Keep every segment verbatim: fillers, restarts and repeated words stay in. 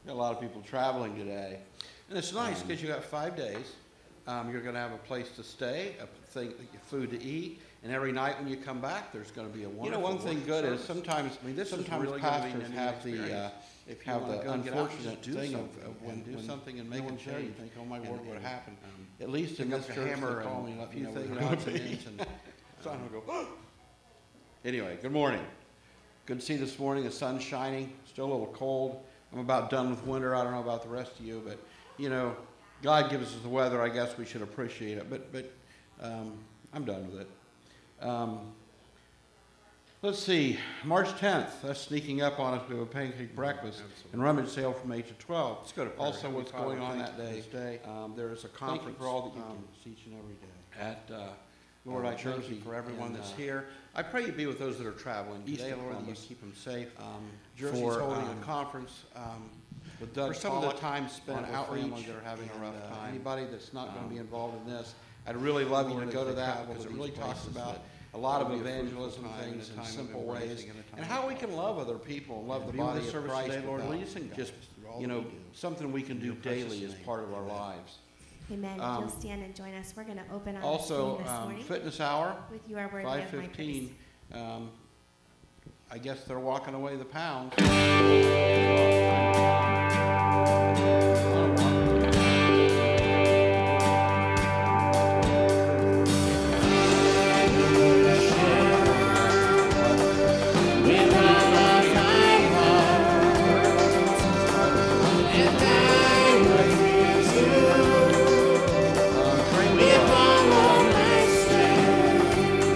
got a lot of people traveling today. And it's nice Um, because you got five days. Um, you're going to have a place to stay, a thing, food to eat, and every night when you come back, there's going to be a wonderful. You know, one thing good is sometimes, I mean, this sometimes really pastors have the uh, if you have the unfortunate thing of, of when do something and make a change. You think, oh my word, what happened? Um, At least in this church, hammer they call me and let me know what odds and ends, and so I'm going to go. Anyway, good morning. Good to see you this morning. The sun's shining. Still a little cold. I'm about done with winter. I don't know about the rest of you, but you know, God gives us the weather. I guess we should appreciate it. But but um, I'm done with it. Um, let's see. March tenth. That's sneaking up on us. We have a pancake breakfast Absolutely. and rummage sale from eight to twelve. Let's go to prayer. Also, Heavenly what's Father, going on thank that you day? for this day. Um, there is a Thank you conference for all that you um, do each and every day. at uh, Lord, uh, I thank Jersey you for everyone and, that's uh, here. I pray you be with those that are traveling East today, of Lord, that you Columbus. keep them safe. Um, Jersey's for, holding um, a conference um, with Doug for some of Pollock the time spent on with outreach families that are having a and, rough uh, time. Anybody that's not going to be um, involved in this, I'd really love you Lord, to as go to they that travel because to it really these talks places, about that a lot of it'll be a evangelism fruitful time and things a in time of simple ways embracing and a time and of how we love. can love other people and love And the be with body this of service Christ today, Lord. without Lead us and guide just, us through all you that know, we do. something we can In do your precious daily as name. part of our Amen. lives. Amen. Um, If you'll stand and join us, we're going to open our Also, theme this um, morning fitness hour, with You Are Worthy five of My Praise. fifteen. Um, I guess they're walking away the pounds.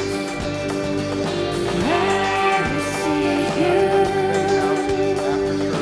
After church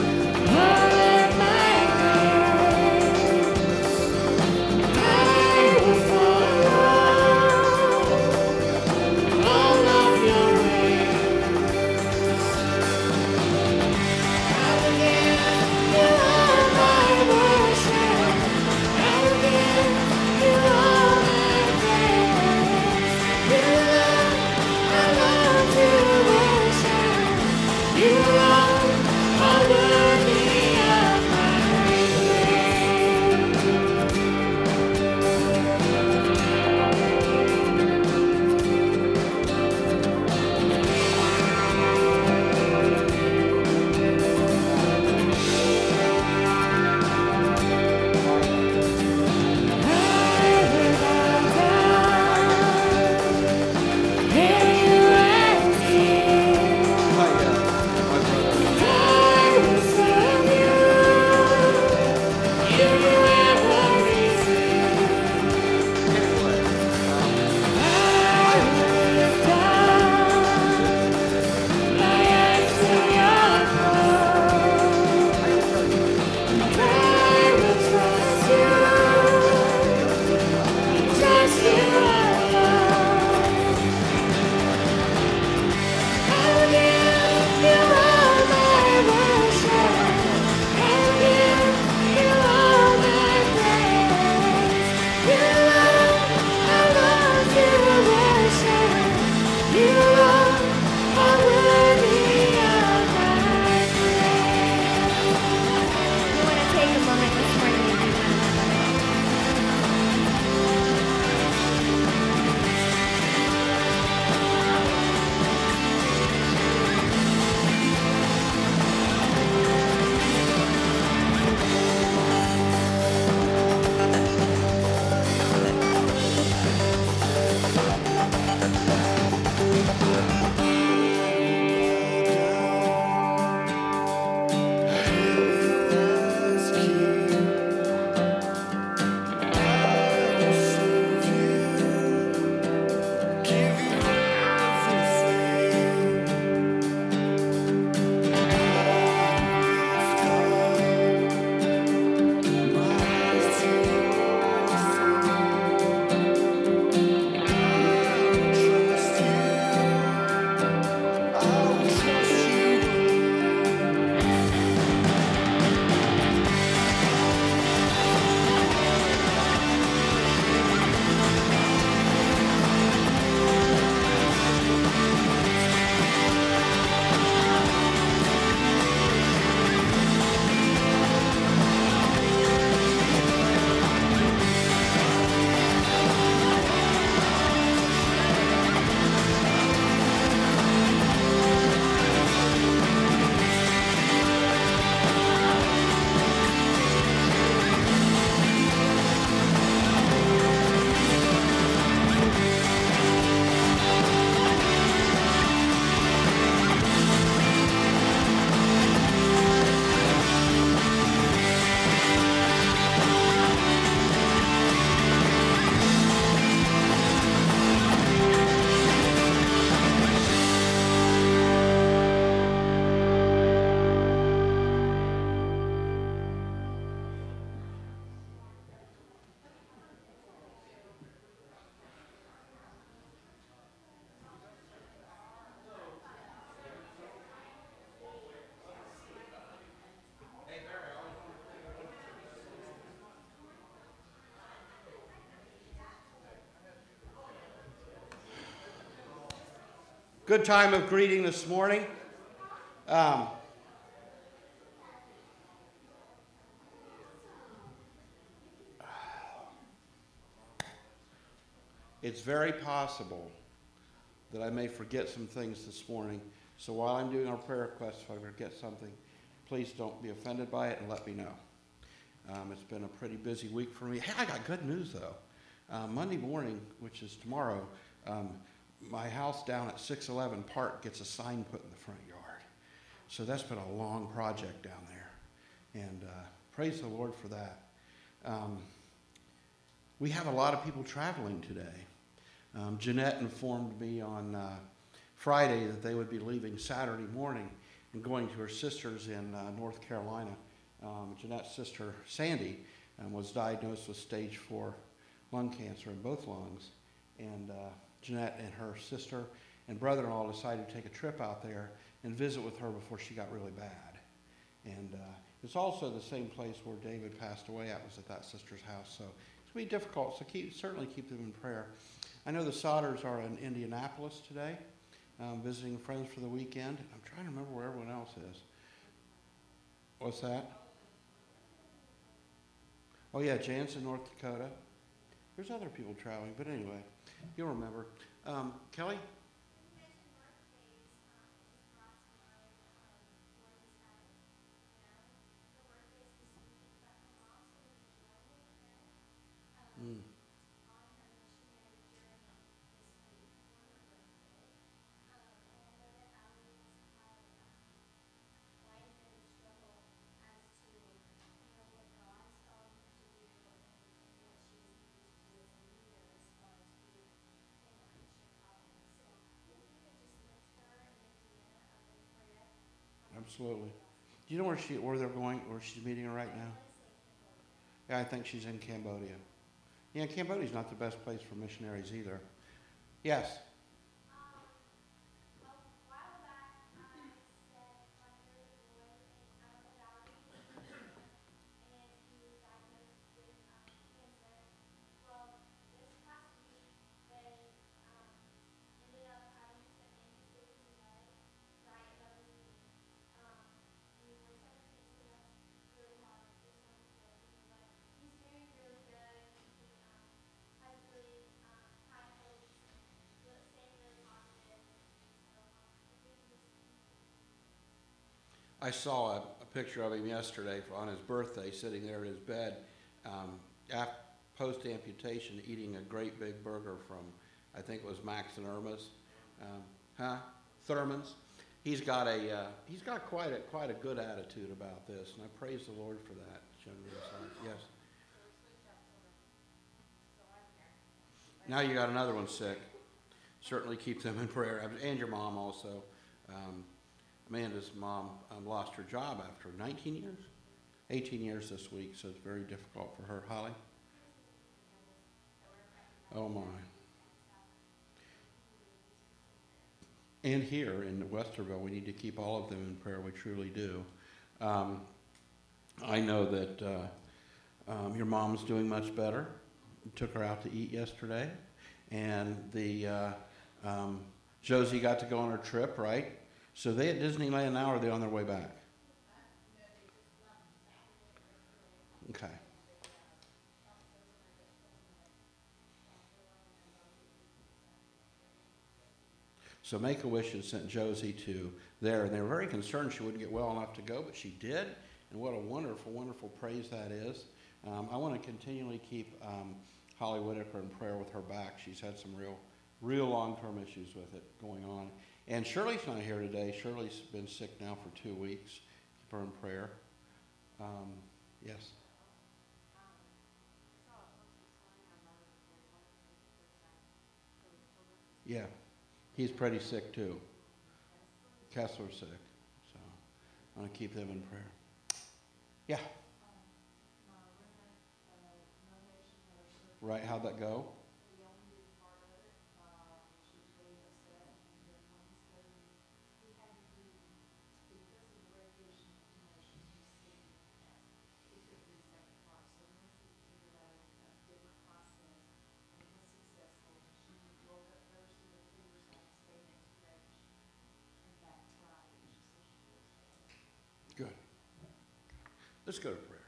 Good time of greeting this morning. Um, it's very possible that I may forget some things this morning. So while I'm doing our prayer requests, if I forget something, please don't be offended by it and let me know. Um, it's been a pretty busy week for me. Hey, I got good news though. Uh, Monday morning, which is tomorrow, um, my house down at six eleven Park gets a sign put in the front yard. So that's been a long project down there. And uh, praise the Lord for that. Um, we have a lot of people traveling today. Um, Jeanette informed me on uh, Friday that they would be leaving Saturday morning and going to her sister's in uh, North Carolina. Um, Jeanette's sister, Sandy, um, was diagnosed with stage four lung cancer in both lungs. And uh, Jeanette and her sister and brother-in-law decided to take a trip out there and visit with her before she got really bad. And uh, it's also the same place where David passed away at, was at that sister's house. So it's going to be difficult, so keep, certainly keep them in prayer. I know the Sodders are in Indianapolis today, um, visiting friends for the weekend. I'm trying to remember where everyone else is. What's that? Oh yeah, Jansen, North Dakota. There's other people traveling, but anyway, you'll remember. Um, Kelly? Mm. Absolutely. Do you know where she, where they're going, where she's meeting her right now? Yeah, I think she's in Cambodia. Yeah, Cambodia's not the best place for missionaries either. Yes. I saw a, a picture of him yesterday on his birthday, sitting there in his bed, um, after, post-amputation, eating a great big burger from, I think it was Max and Irma's, um, huh? Thurman's. He's got a, uh, he's got quite a, quite a good attitude about this, and I praise the Lord for that. Yes. Now you got another one sick. Certainly keep them in prayer, and your mom also. Um, Amanda's mom um, lost her job after nineteen years, eighteen years this week, so it's very difficult for her. Holly? Oh my. And here in Westerville, we need to keep all of them in prayer. We truly do. Um, I know that uh, um, your mom's doing much better. We took her out to eat yesterday, and the uh, um, Josie got to go on her trip, right? So they at Disneyland now, or are they on their way back? Okay. So Make-A-Wish had sent Josie to there, and they were very concerned she wouldn't get well enough to go, but she did, and what a wonderful, wonderful praise that is. Um, I want to continually keep um, Holly Whitaker in prayer with her back. She's had some real, real long-term issues with it going on. And Shirley's not here today. Shirley's been sick now for two weeks. Keep her in prayer. Um, yes. Yeah, he's pretty sick too. Kessler's sick, so I want to keep them in prayer. Yeah. Right, how'd that go? Let's go to prayer.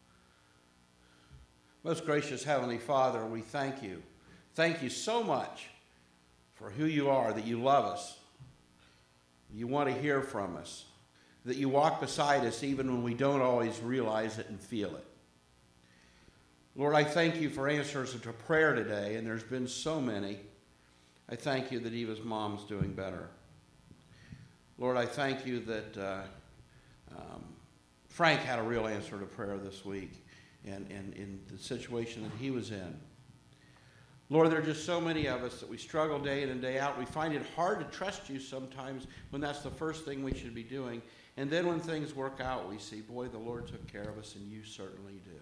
Most gracious Heavenly Father, we thank you. Thank you so much for who you are, that you love us. You want to hear from us, that you walk beside us even when we don't always realize it and feel it. Lord, I thank you for answers to prayer today, and there's been so many. I thank you that Eva's mom's doing better. Lord, I thank you that uh, um, Frank had a real answer to prayer this week and, and in the situation that he was in. Lord, there are just so many of us that we struggle day in and day out. We find it hard to trust you sometimes when that's the first thing we should be doing. And then when things work out, we see, boy, the Lord took care of us, and you certainly do.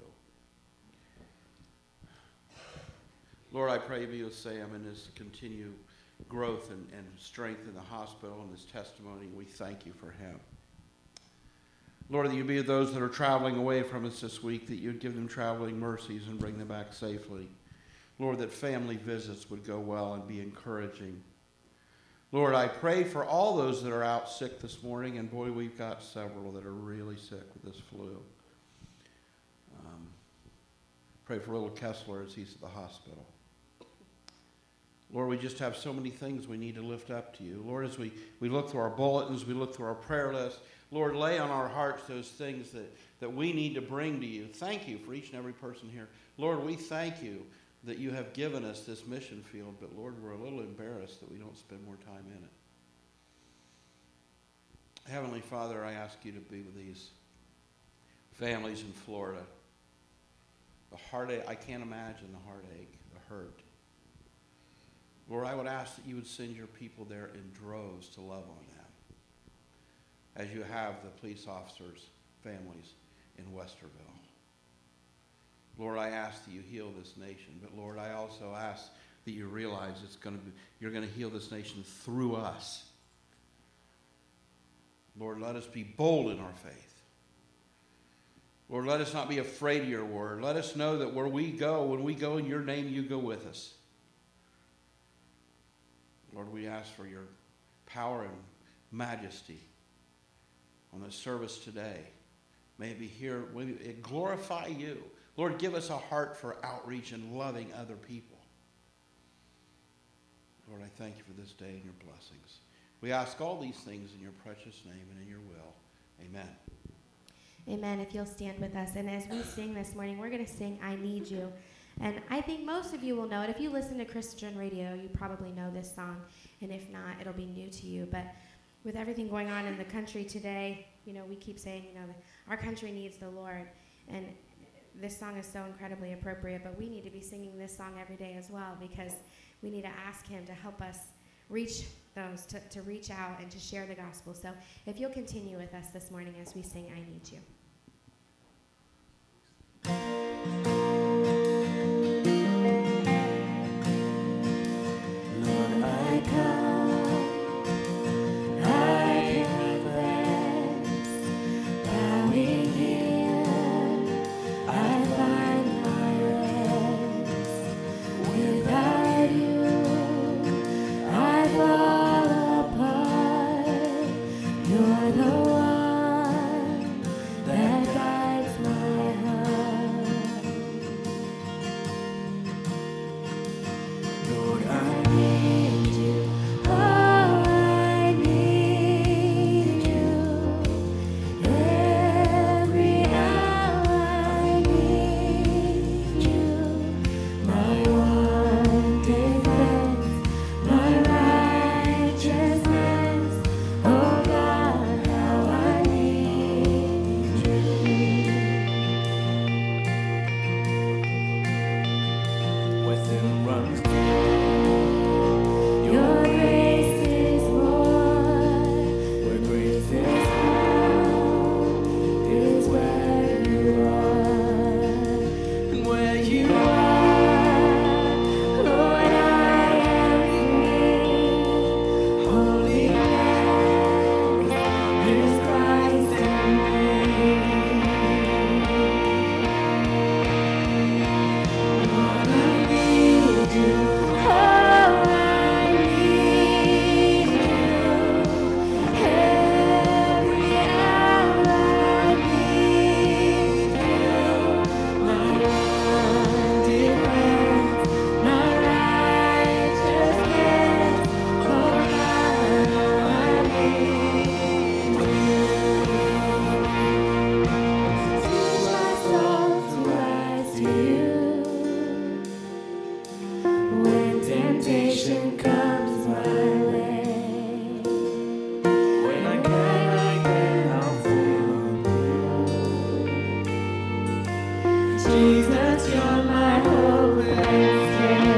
Lord, I pray be with Sam and his continued growth and, and strength in the hospital and his testimony. We thank you for him. Lord, that you be with those that are traveling away from us this week, that you'd give them traveling mercies and bring them back safely. Lord, that family visits would go well and be encouraging. Lord, I pray for all those that are out sick this morning, and boy, we've got several that are really sick with this flu. Um, pray for little Kessler as he's at the hospital. Lord, we just have so many things we need to lift up to you. Lord, as we, we look through our bulletins, we look through our prayer list, Lord, lay on our hearts those things that, that we need to bring to you. Thank you for each and every person here. Lord, we thank you that you have given us this mission field, but Lord, we're a little embarrassed that we don't spend more time in it. Heavenly Father, I ask you to be with these families in Florida. The heartache, I can't imagine the heartache, the hurt. Lord, I would ask that you would send your people there in droves to love on them, as you have the police officers' families in Westerville. Lord, I ask that you heal this nation, but Lord, I also ask that you realize it's going to be, you're going to heal this nation through us. Lord, let us be bold in our faith. Lord, let us not be afraid of your word. Let us know that where we go, when we go in your name, you go with us. Lord, we ask for your power and majesty on this service today. May it be here, may it glorify you. Lord, give us a heart for outreach and loving other people. Lord, I thank you for this day and your blessings. We ask all these things in your precious name and in your will. Amen. Amen. If you'll stand with us. And as we sing this morning, we're going to sing I Need You. And I think most of you will know it. If you listen to Christian radio, you probably know this song. And if not, it'll be new to you. But with everything going on in the country today, you know, we keep saying, you know, our country needs the Lord. And this song is so incredibly appropriate, but we need to be singing this song every day as well, because we need to ask him to help us reach those, to, to reach out and to share the gospel. So if you'll continue with us this morning as we sing I Need You. Lord, I come, I confess, bowing here, I find my rest. Without you, I fall apart. You're the one that Jesus, you're my hope and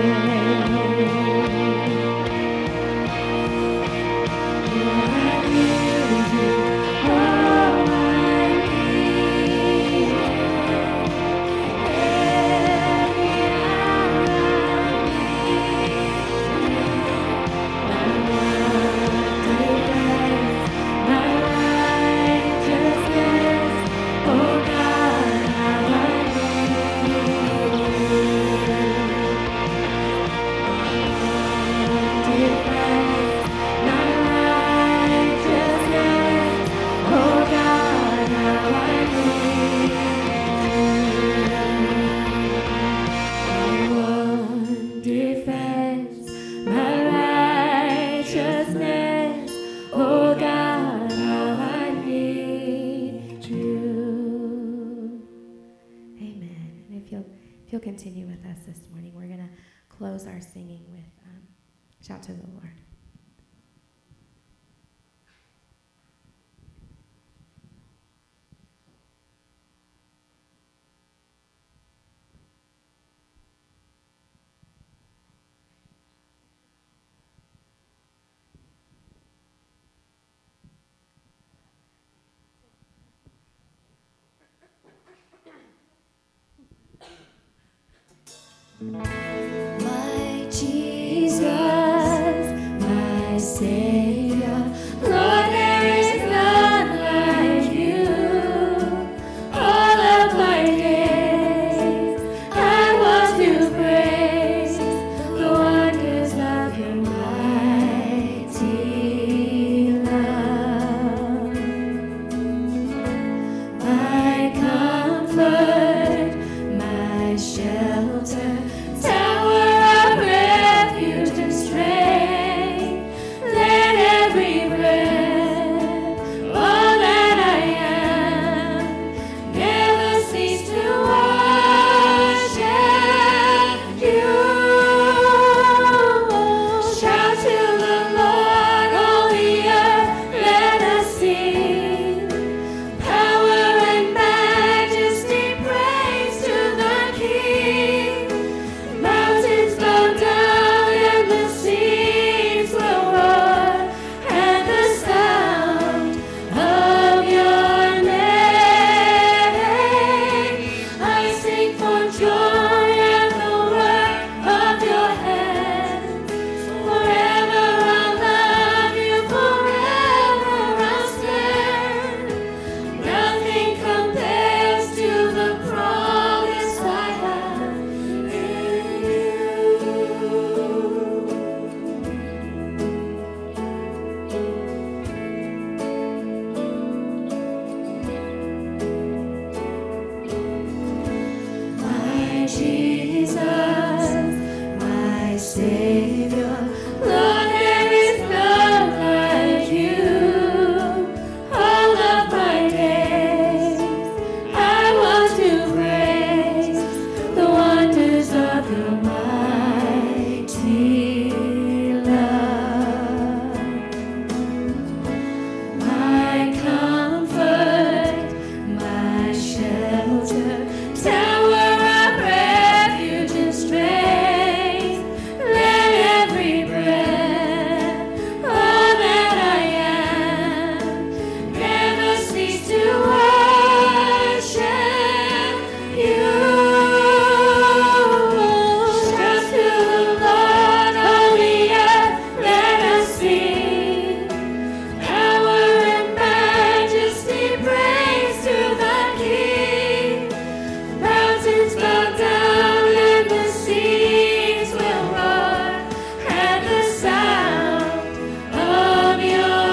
continue with us this morning. We're going to close our singing with um, Shout to the Lord. My Jesus, my Savior, Lord, there is none like you. All of my days I want to praise the wonders of your mighty love. My comfort, my shelter, tower of refuge and strength. Let every breath, all that I am, never cease to worship you. Shout to the Lord, all the earth, let us sing. Power and majesty, praise to the King. Mountains bow down and the seas will roar at the sound of your name. I sing for joy at the work of your hands. Forever I'll love you, forever I'll stand. Nothing compares to the promise I have in you. My Jesus, my Savior, Lord, there is none like you. All of my days I want to praise the wonders of your mighty love. My comfort, my shelter, tower of refuge and strength. Let every breath, all that I am, never cease to worship you. Shout to the Lord, all the earth, let us sing. Power and majesty, praise to the King. Mountains bow down and the seas will roar at the sound of your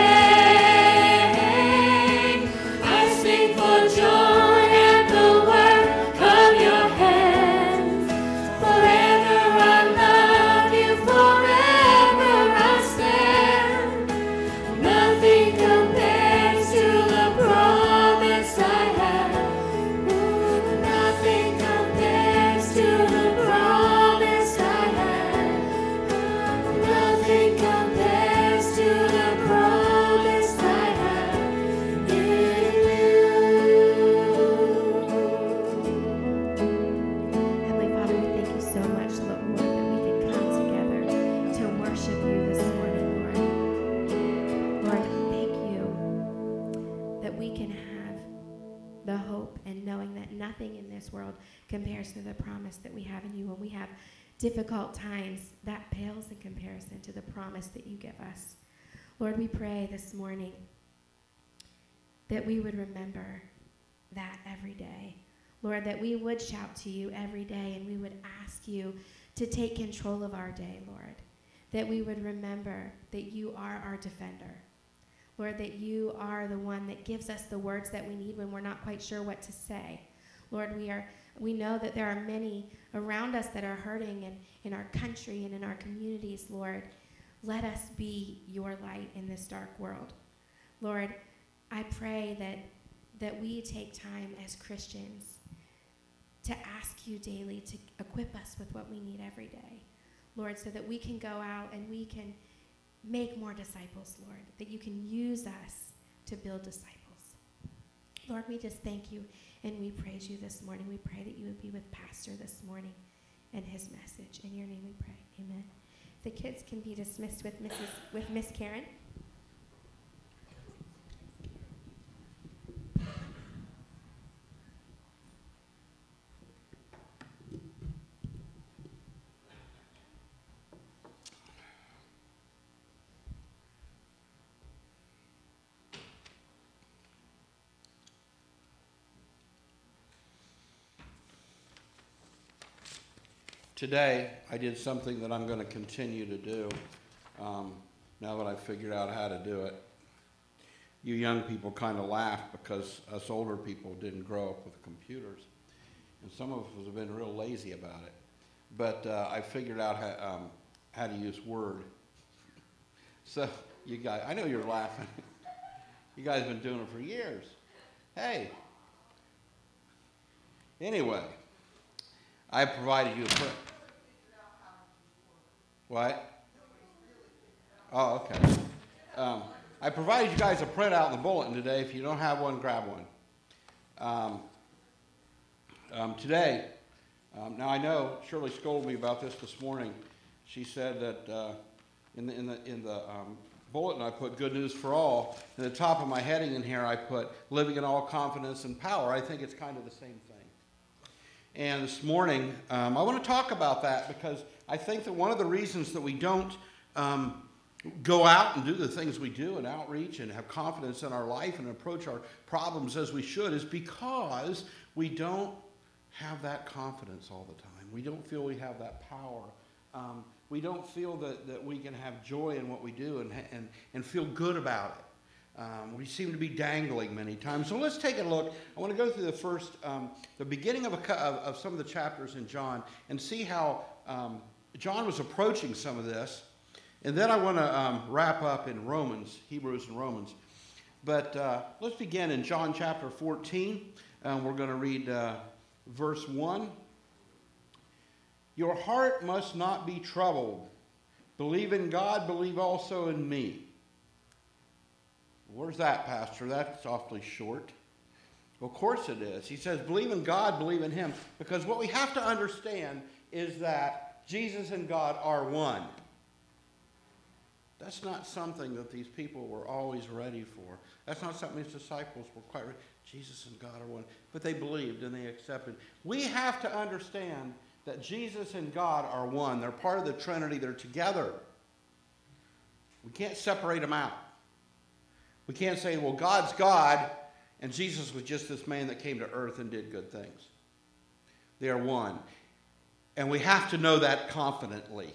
name. I sing for joy at the work of your hands. Forever I'll love you, forever I'll stand. Nothing compares to the promise I have. Nothing compares to the promise I have. Nothing compares to the promise I have in you. the hope and knowing that nothing in this world compares to the promise that we have in you. When we have difficult times, that pales in comparison to the promise that you give us. Lord, we pray this morning that we would remember that every day. Lord, that we would shout to you every day and we would ask you to take control of our day, Lord. That we would remember that you are our defender. Lord, that you are the one that gives us the words that we need when we're not quite sure what to say. Lord, we are we know that there are many around us that are hurting in, in our country and in our communities, Lord. Let us be your light in this dark world. Lord, I pray that, that we take time as Christians to ask you daily to equip us with what we need every day, Lord, so that we can go out and we can make more disciples, Lord, that you can use us to build disciples. Lord, we just thank you and we praise you this morning. We pray that you would be with Pastor this morning and his message. In your name we pray. Amen. The kids can be dismissed with Missus with Miss Karen. Today, I did something that I'm going to continue to do um, now that I've figured out how to do it. You young people kind of laugh because us older people didn't grow up with computers. And some of us have been real lazy about it. But uh, I figured out how, um, how to use Word. So, you guys, I know you're laughing. You guys have been doing it for years. Hey. Anyway, I provided you a print. What? Oh, okay. Um, I provided you guys a printout in the bulletin today. If you don't have one, grab one. Um, um, today, um, now I know Shirley scolded me about this this morning. She said that uh, in the in the in the um, bulletin I put "Good News for All." In the top of my heading in here I put "Living in All Confidence and Power." I think it's kind of the same thing. And this morning, um, I want to talk about that because I think that one of the reasons that we don't um, go out and do the things we do and outreach and have confidence in our life and approach our problems as we should is because we don't have that confidence all the time. We don't feel we have that power. Um, we don't feel that, that we can have joy in what we do and, and, and feel good about it. Um, we seem to be dangling many times. So let's take a look. I want to go through the first, um, the beginning of, a, of, of some of the chapters in John and see how um, John was approaching some of this. And then I want to um, wrap up in Romans, Hebrews and Romans. But uh, let's begin in John chapter fourteen. Um, we're going to read uh, verse one. Your heart must not be troubled. Believe in God, believe also in me. Where's that, Pastor? That's awfully short. Well, of course it is. He says, believe in God, believe in him. Because what we have to understand is that Jesus and God are one. That's not something that these people were always ready for. That's not something his disciples were quite ready. Jesus and God are one. But they believed and they accepted. We have to understand that Jesus and God are one. They're part of the Trinity. They're together. We can't separate them out. We can't say, well, God's God, and Jesus was just this man that came to earth and did good things. They are one. And we have to know that confidently.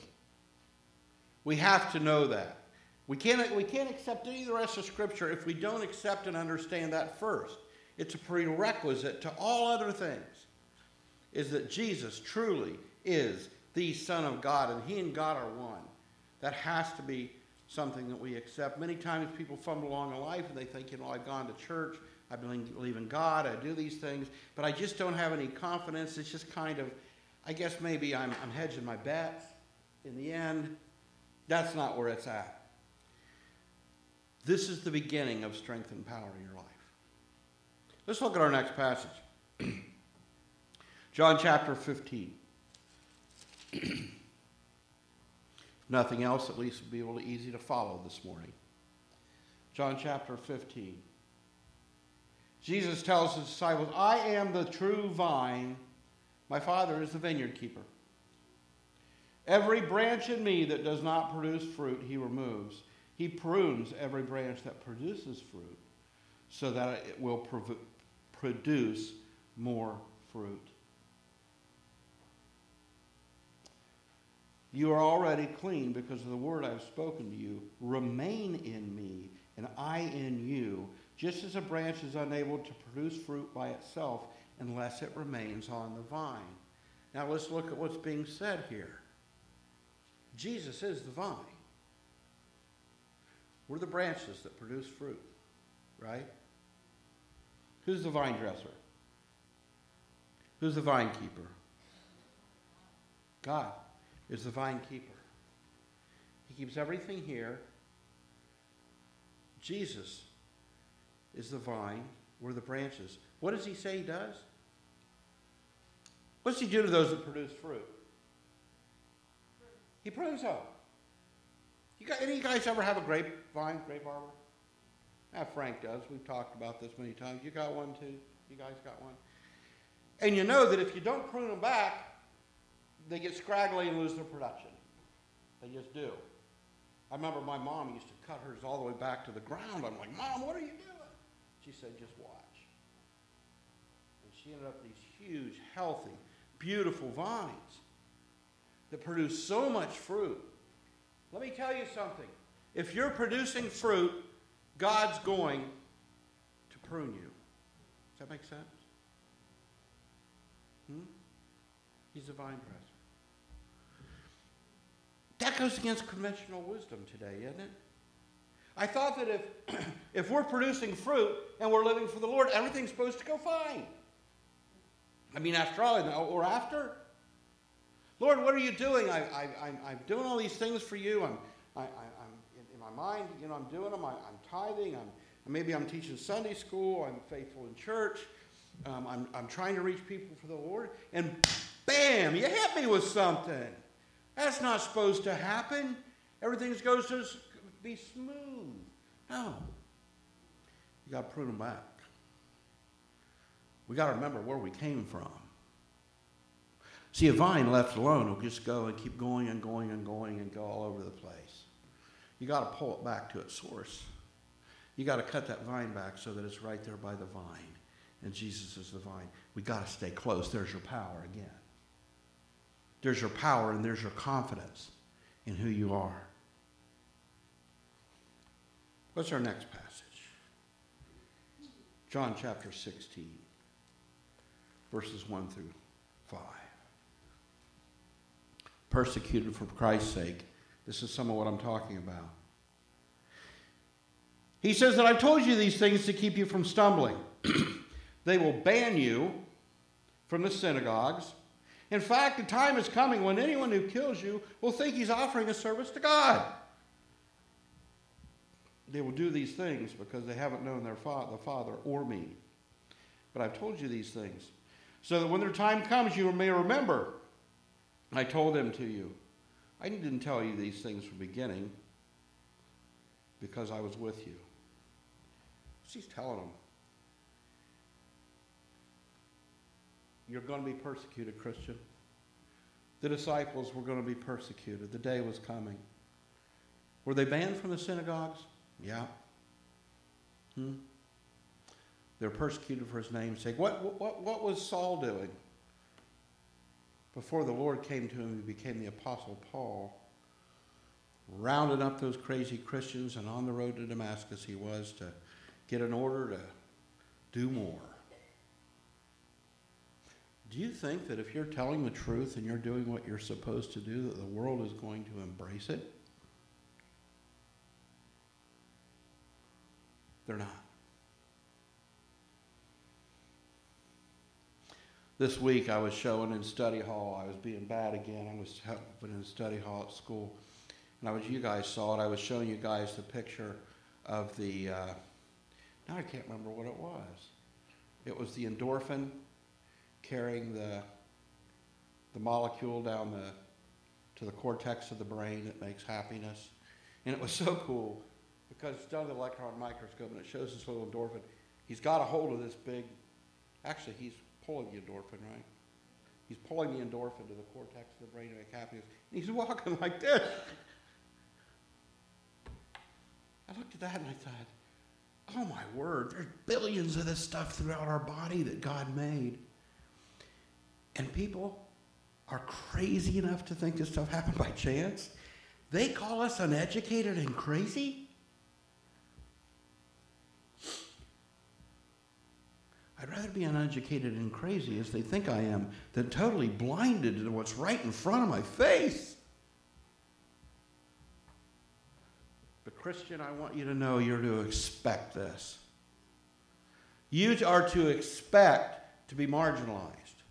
We have to know that. We can't, we can't accept any of the rest of Scripture if we don't accept and understand that first. It's a prerequisite to all other things, is that Jesus truly is the Son of God, and he and God are one. That has to be something that we accept. Many times people fumble along in life and they think, you know, I've gone to church, I believe in God, I do these things, but I just don't have any confidence. It's just kind of, I guess maybe I'm, I'm hedging my bets. In the end, that's not where it's at. This is the beginning of strength and power in your life. Let's look at our next passage. John chapter fifteen. Nothing else, at least, will be able to easy to follow this morning. John chapter fifteen. Jesus tells his disciples, I am the true vine. My Father is the vineyard keeper. Every branch in me that does not produce fruit, he removes. He prunes every branch that produces fruit so that it will prov- produce more fruit. You are already clean because of the word I have spoken to you. Remain in me, and I in you, just as a branch is unable to produce fruit by itself unless it remains on the vine. Now let's look at what's being said here. Jesus is the vine. We're the branches that produce fruit, right? Who's the vine dresser? Who's the vine keeper? God is the vine keeper. He keeps everything here. Jesus is the vine. We're the branches. What does he say he does? What does he do to those that produce fruit? He prunes them. You got, any of you guys ever have a grapevine, grape arbor? Ah, Frank does. We've talked about this many times. You got one too? You guys got one? And you know that if you don't prune them back, they get scraggly and lose their production. They just do. I remember my mom used to cut hers all the way back to the ground. I'm like, Mom, what are you doing? She said, just watch. And she ended up with these huge, healthy, beautiful vines that produce so much fruit. Let me tell you something. If you're producing fruit, God's going to prune you. Does that make sense? Hmm? He's a vine dresser. That goes against conventional wisdom today, isn't it? I thought that if, if we're producing fruit and we're living for the Lord, everything's supposed to go fine. I mean, after all, or after. Lord, what are you doing? I, I, I'm, I'm doing all these things for you. I'm, I, I, I'm in, in my mind, you know, I'm doing them. I, I'm tithing. I'm, maybe I'm teaching Sunday school. I'm faithful in church. Um, I'm, I'm trying to reach people for the Lord. And bam, you hit me with something. That's not supposed to happen. Everything's supposed to be smooth. No. You got to prune them back. We got to remember where we came from. See, a vine left alone will just go and keep going and going and going and go all over the place. You got to pull it back to its source. You got to cut that vine back so that it's right there by the vine. And Jesus is the vine. We got to stay close. There's your power again. There's your power and there's your confidence in who you are. What's our next passage? John chapter sixteen, verses one through five. Persecuted for Christ's sake. This is some of what I'm talking about. He says that I've told you these things to keep you from stumbling. They will ban you from the synagogues. In fact, the time is coming when anyone who kills you will think he's offering a service to God. They will do these things because they haven't known their fa- the Father or me. But I've told you these things so that when their time comes, you may remember I told them to you. I didn't tell you these things from the beginning because I was with you. She's telling them. You're going to be persecuted, Christian. The disciples were going to be persecuted. The day was coming. Were they banned from the synagogues? Yeah. Hmm? They're persecuted for his name's sake. What, what, what was Saul doing? Before the Lord came to him, he became the Apostle Paul, rounding up those crazy Christians, and on the road to Damascus he was to get an order to do more. Do you think that if you're telling the truth and you're doing what you're supposed to do, that the world is going to embrace it? They're not. This week I was showing in study hall. I was being bad again. I was helping in study hall at school. And I was, you guys saw it. I was showing you guys the picture of the, uh, now I can't remember what it was. It was the endorphin carrying the, the molecule down the, to the cortex of the brain that makes happiness. And it was so cool because it's done with an electron microscope and it shows this little endorphin He's got a hold of this big, actually he's pulling the endorphin, right? He's pulling the endorphin to the cortex of the brain to make happiness. And he's walking like this. I looked at that and I thought, oh my word, there's billions of this stuff throughout our body that God made. And people are crazy enough to think this stuff happened by chance. They call us uneducated and crazy? I'd rather be uneducated and crazy as they think I am than totally blinded to what's right in front of my face. But Christian, I want you to know you're to expect this. You are to expect to be marginalized.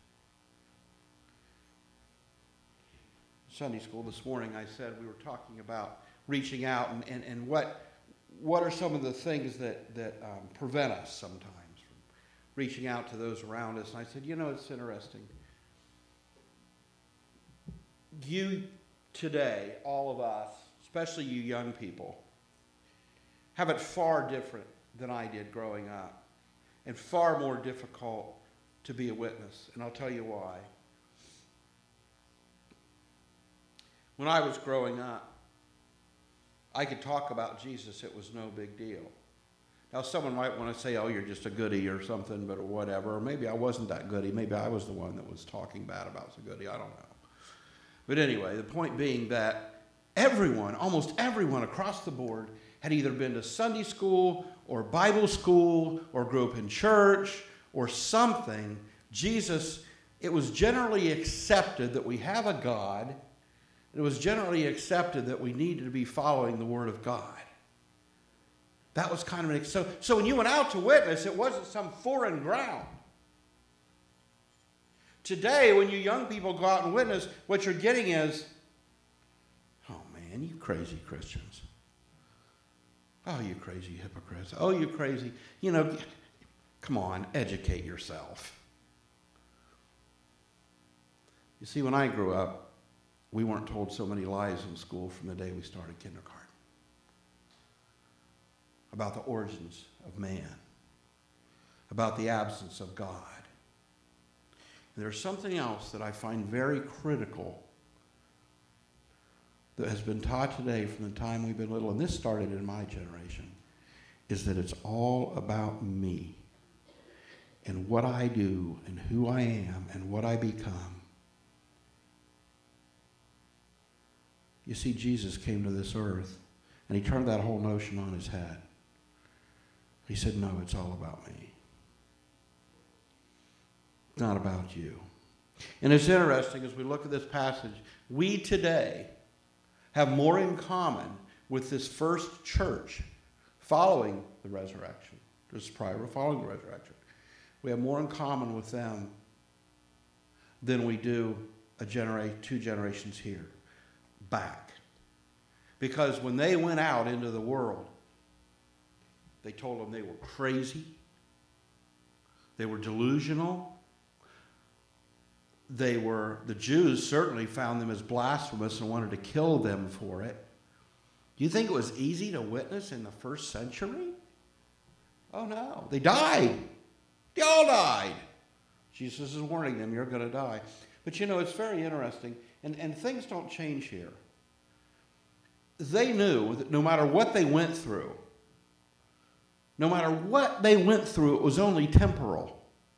Sunday school this morning, I said we were talking about reaching out and, and, and what, what are some of the things that, that um, prevent us sometimes from reaching out to those around us. And I said, you know, it's interesting. You today, all of us, especially you young people, have it far different than I did growing up and far more difficult to be a witness. And I'll tell you why. When I was growing up, I could talk about Jesus. It was no big deal. Now, someone might want to say, oh, you're just a goody or something, but whatever. Or maybe I wasn't that goody. Maybe I was the one that was talking bad about the goody. I don't know. But anyway, the point being that everyone, almost everyone across the board, had either been to Sunday school or Bible school or grew up in church or something. Jesus, it was generally accepted that we have a God. It was generally accepted that we needed to be following the Word of God. That was kind of an... So, so when you went out to witness, it wasn't some foreign ground. Today, when you young people go out and witness, what you're getting is, oh man, you crazy Christians. Oh, you crazy hypocrites. Oh, you crazy... You know, come on, educate yourself. You see, when I grew up, we weren't told so many lies in school from the day we started kindergarten about the origins of man, about the absence of God. And there's something else that I find very critical that has been taught today from the time we've been little, and this started in my generation, is that it's all about me and what I do and who I am and what I become. You see, Jesus came to this earth, and he turned that whole notion on his head. He said, no, it's all about me. It's not about you. And it's interesting, as we look at this passage, we today have more in common with this first church following the resurrection. This is prior, following the resurrection. We have more in common with them than we do a genera- two generations here. Back. Because when they went out into the world, they told them they were crazy, they were delusional, they were, the Jews certainly found them as blasphemous and wanted to kill them for it. Do you think it was easy to witness in the first century? Oh no, they died. They all died. Jesus is warning them, you're going to die. But you know, it's very interesting, and, and things don't change here. They knew that no matter what they went through, no matter what they went through, it was only temporal.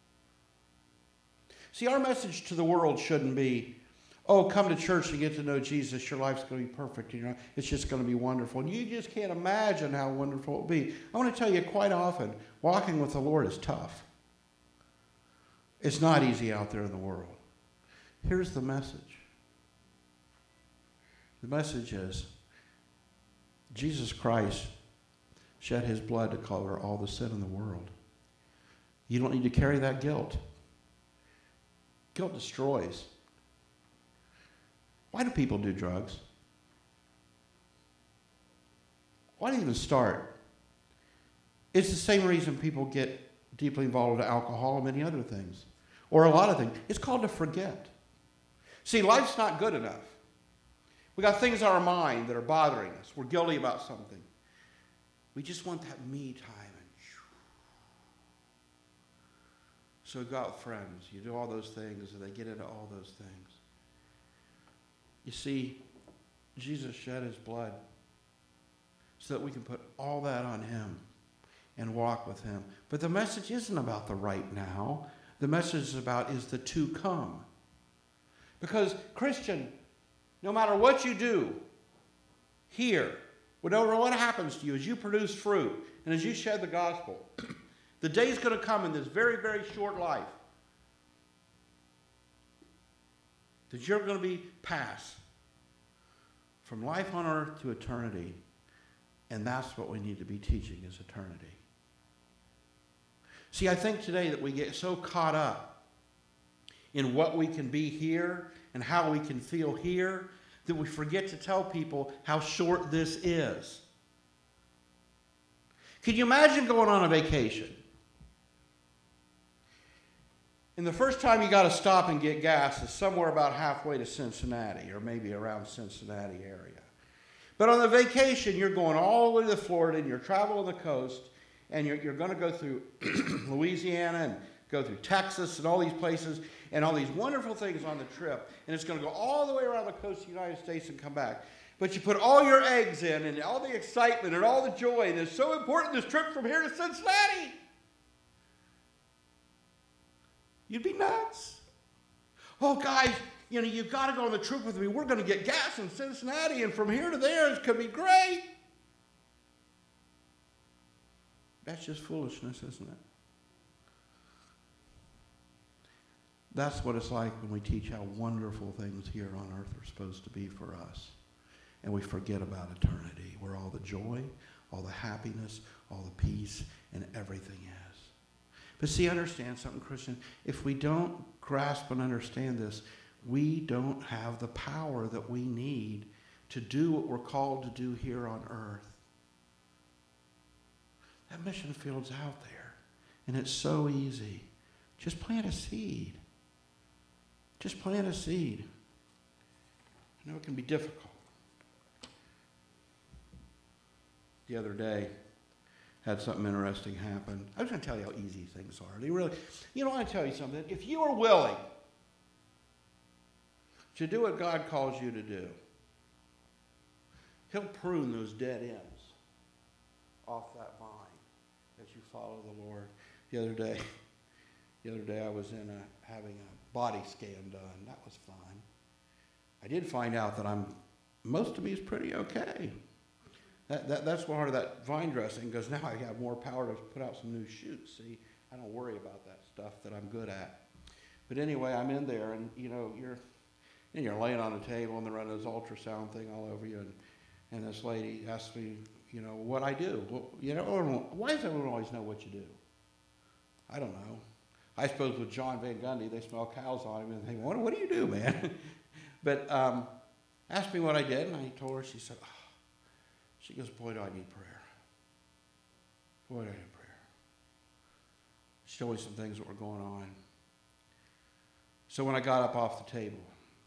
See, our message to the world shouldn't be, oh, come to church and get to know Jesus, your life's going to be perfect, you know, it's just going to be wonderful. And you just can't imagine how wonderful it will be. I want to tell you, quite often, walking with the Lord is tough. It's not easy out there in the world. Here's the message. The message is, Jesus Christ shed his blood to cover all the sin in the world. You don't need to carry that guilt. Guilt destroys. Why do people do drugs? Why do you even start? It's the same reason people get deeply involved with alcohol and many other things. Or a lot of things. It's called to forget. See, life's not good enough. We got things in our mind that are bothering us. We're guilty about something. We just want that me time. And So go out with friends. You do all those things, and they get into all those things. You see, Jesus shed his blood so that we can put all that on him and walk with him. But the message isn't about the right now. The message is about is the to come. Because, Christian, no matter what you do here, whatever what happens to you as you produce fruit and as you shed the gospel, the day's going to come in this very, very short life that you're going to be passed from life on earth to eternity, and that's what we need to be teaching is eternity. See, I think today that we get so caught up in what we can be here and how we can feel here that we forget to tell people how short this is. Can you imagine going on a vacation? And the first time you got to stop and get gas is somewhere about halfway to Cincinnati, or maybe around Cincinnati area. But on the vacation, you're going all the way to Florida, and you're traveling the coast, and you're, you're going to go through Louisiana and go through Texas and all these places and all these wonderful things on the trip. And it's going to go all the way around the coast of the United States and come back. But you put all your eggs in and all the excitement and all the joy, and it's so important, this trip from here to Cincinnati. You'd be nuts. Oh, guys, you know, you've got to go on the trip with me. We're going to get gas in Cincinnati, and from here to there, it's going to be great. That's just foolishness, isn't it? That's what it's like when we teach how wonderful things here on earth are supposed to be for us. And we forget about eternity, where all the joy, all the happiness, all the peace, and everything is. But see, understand something, Christian. If we don't grasp and understand this, we don't have the power that we need to do what we're called to do here on earth. That mission field's out there, and it's so easy. Just plant a seed. Just plant a seed. I know it can be difficult. The other day, had something interesting happen. I was going to tell you how easy things are. They really, you know, I want to tell you something. If you are willing to do what God calls you to do, he'll prune those dead ends off that vine as you follow the Lord. The other day, the other day I was in a, having a body scan done. That was fun. I did find out that I'm, most of me is pretty okay. That, that, that's part of that vine dressing, because now I have more power to put out some new shoots. See, I don't worry about that stuff that I'm good at. But anyway, I'm in there, and you know, you're and you're laying on a table, and they're running this ultrasound thing all over you, and and this lady asked me, you know, what I do. Well, you know, why does everyone always know what you do? I don't know. I suppose with John Van Gundy, they smell cows on him, and they think, what, what do you do, man? But um, asked me what I did, and I told her. She said, oh. She goes, boy, do I need prayer. Boy, do I need prayer. She told me some things that were going on. So when I got up off the table,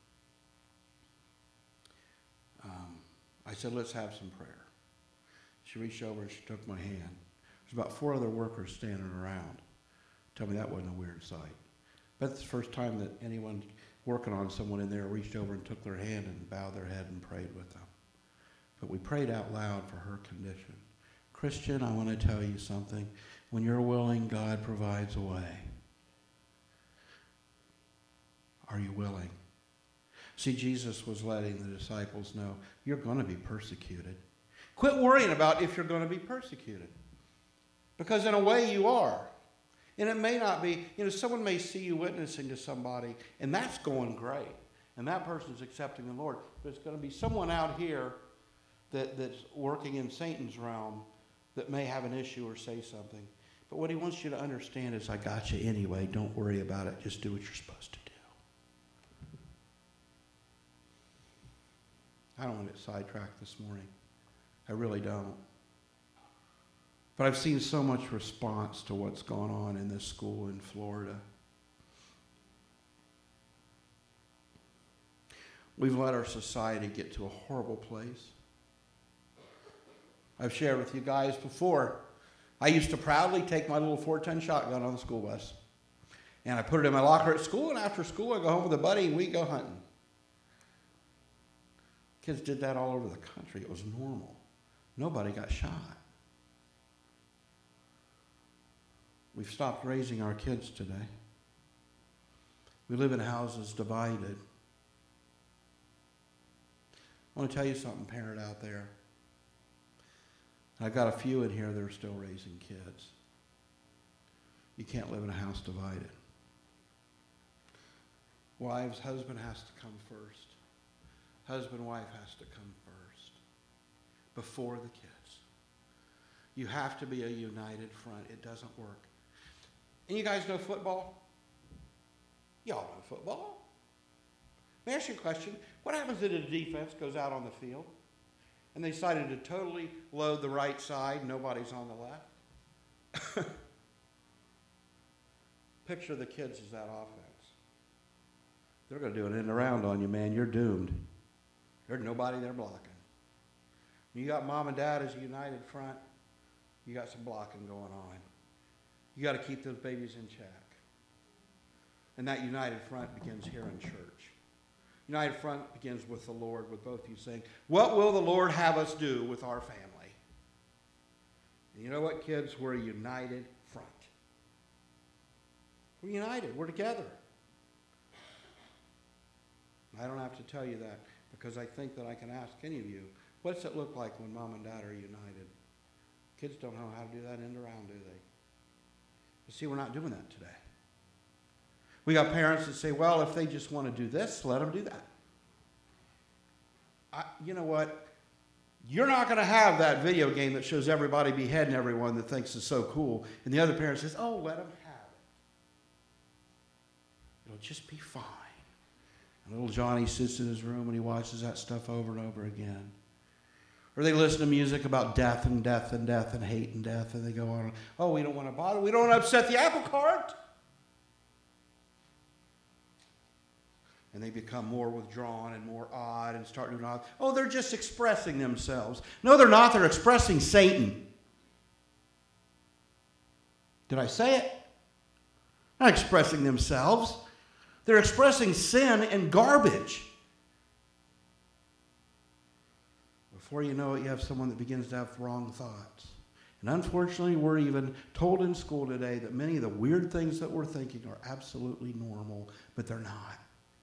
um, I said, let's have some prayer. She reached over and she took my hand. There's about four other workers standing around. Tell me that wasn't a weird sight. But it's the first time that anyone working on someone in there reached over and took their hand and bowed their head and prayed with them. But we prayed out loud for her condition. Christian, I want to tell you something. When you're willing, God provides a way. Are you willing? See, Jesus was letting the disciples know, you're going to be persecuted. Quit worrying about if you're going to be persecuted. Because in a way you are. And it may not be, you know, someone may see you witnessing to somebody, and that's going great. And that person's accepting the Lord. But it's going to be someone out here That, that's working in Satan's realm that may have an issue or say something. But what he wants you to understand is, I got you anyway. Don't worry about it. Just do what you're supposed to do. I don't want to get sidetracked this morning. I really don't. But I've seen so much response to what's gone on in this school in Florida. We've let our society get to a horrible place. I've shared with you guys before, I used to proudly take my little four ten shotgun on the school bus And I put it in my locker at school, and after school I go home with a buddy and we go hunting. Kids did that all over the country. It was normal. Nobody got shot. We've stopped raising our kids today. We live in houses divided. I want to tell you something, parent out there. I've got a few in here that are still raising kids. You can't live in a house divided. Wives, husband has to come first. Husband, wife has to come first. Before the kids. You have to be a united front. It doesn't work. And you guys know football? Y'all know football. Let me ask you a question. What happens if the defense goes out on the field and they decided to totally load the right side, nobody's on the left? Picture the kids as that offense. They're going to do an end around on you, man. You're doomed. There's nobody there blocking. You got mom and dad as a united front, you got some blocking going on. You got to keep those babies in check. And that united front begins here in church. United front begins with the Lord, with both of you saying, what will the Lord have us do with our family? And you know what, kids? We're a united front. We're united. We're together. I don't have to tell you that because I think that I can ask any of you, what's it look like when mom and dad are united? Kids don't know how to do that end around, do they? But see, we're not doing that today. We got parents that say, well, if they just want to do this, let them do that. I, you know what? You're not going to have that video game that shows everybody beheading everyone that thinks is so cool. And the other parent says, oh, let them have it. It'll just be fine. And little Johnny sits in his room and he watches that stuff over and over again. Or they listen to music about death and death and death and hate and death, and they go on, oh, we don't want to bother. We don't want to upset the apple cart. And they become more withdrawn and more odd and start doing odd. Oh, they're just expressing themselves. No, they're not. They're expressing Satan. Did I say it? Not expressing themselves. They're expressing sin and garbage. Before you know it, you have someone that begins to have wrong thoughts. And unfortunately, we're even told in school today that many of the weird things that we're thinking are absolutely normal, but they're not.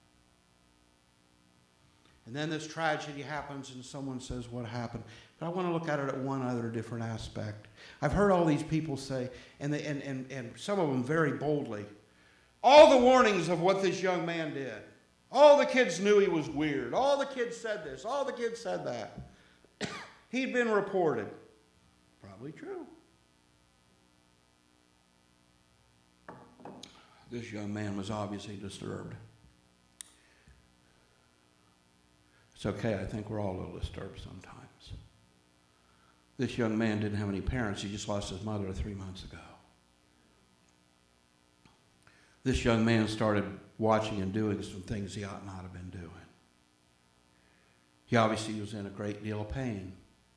And then this tragedy happens and someone says, what happened? But I want to look at it at one other different aspect. I've heard all these people say, and, they, and, and, and some of them very boldly, all the warnings of what this young man did. All the kids knew he was weird. All the kids said this. All the kids said that. He'd been reported. Probably true. This young man was obviously disturbed. It's okay, I think we're all a little disturbed sometimes. This young man didn't have any parents. He just lost his mother three months ago. This young man started watching and doing some things he ought not have been doing. He obviously was in a great deal of pain.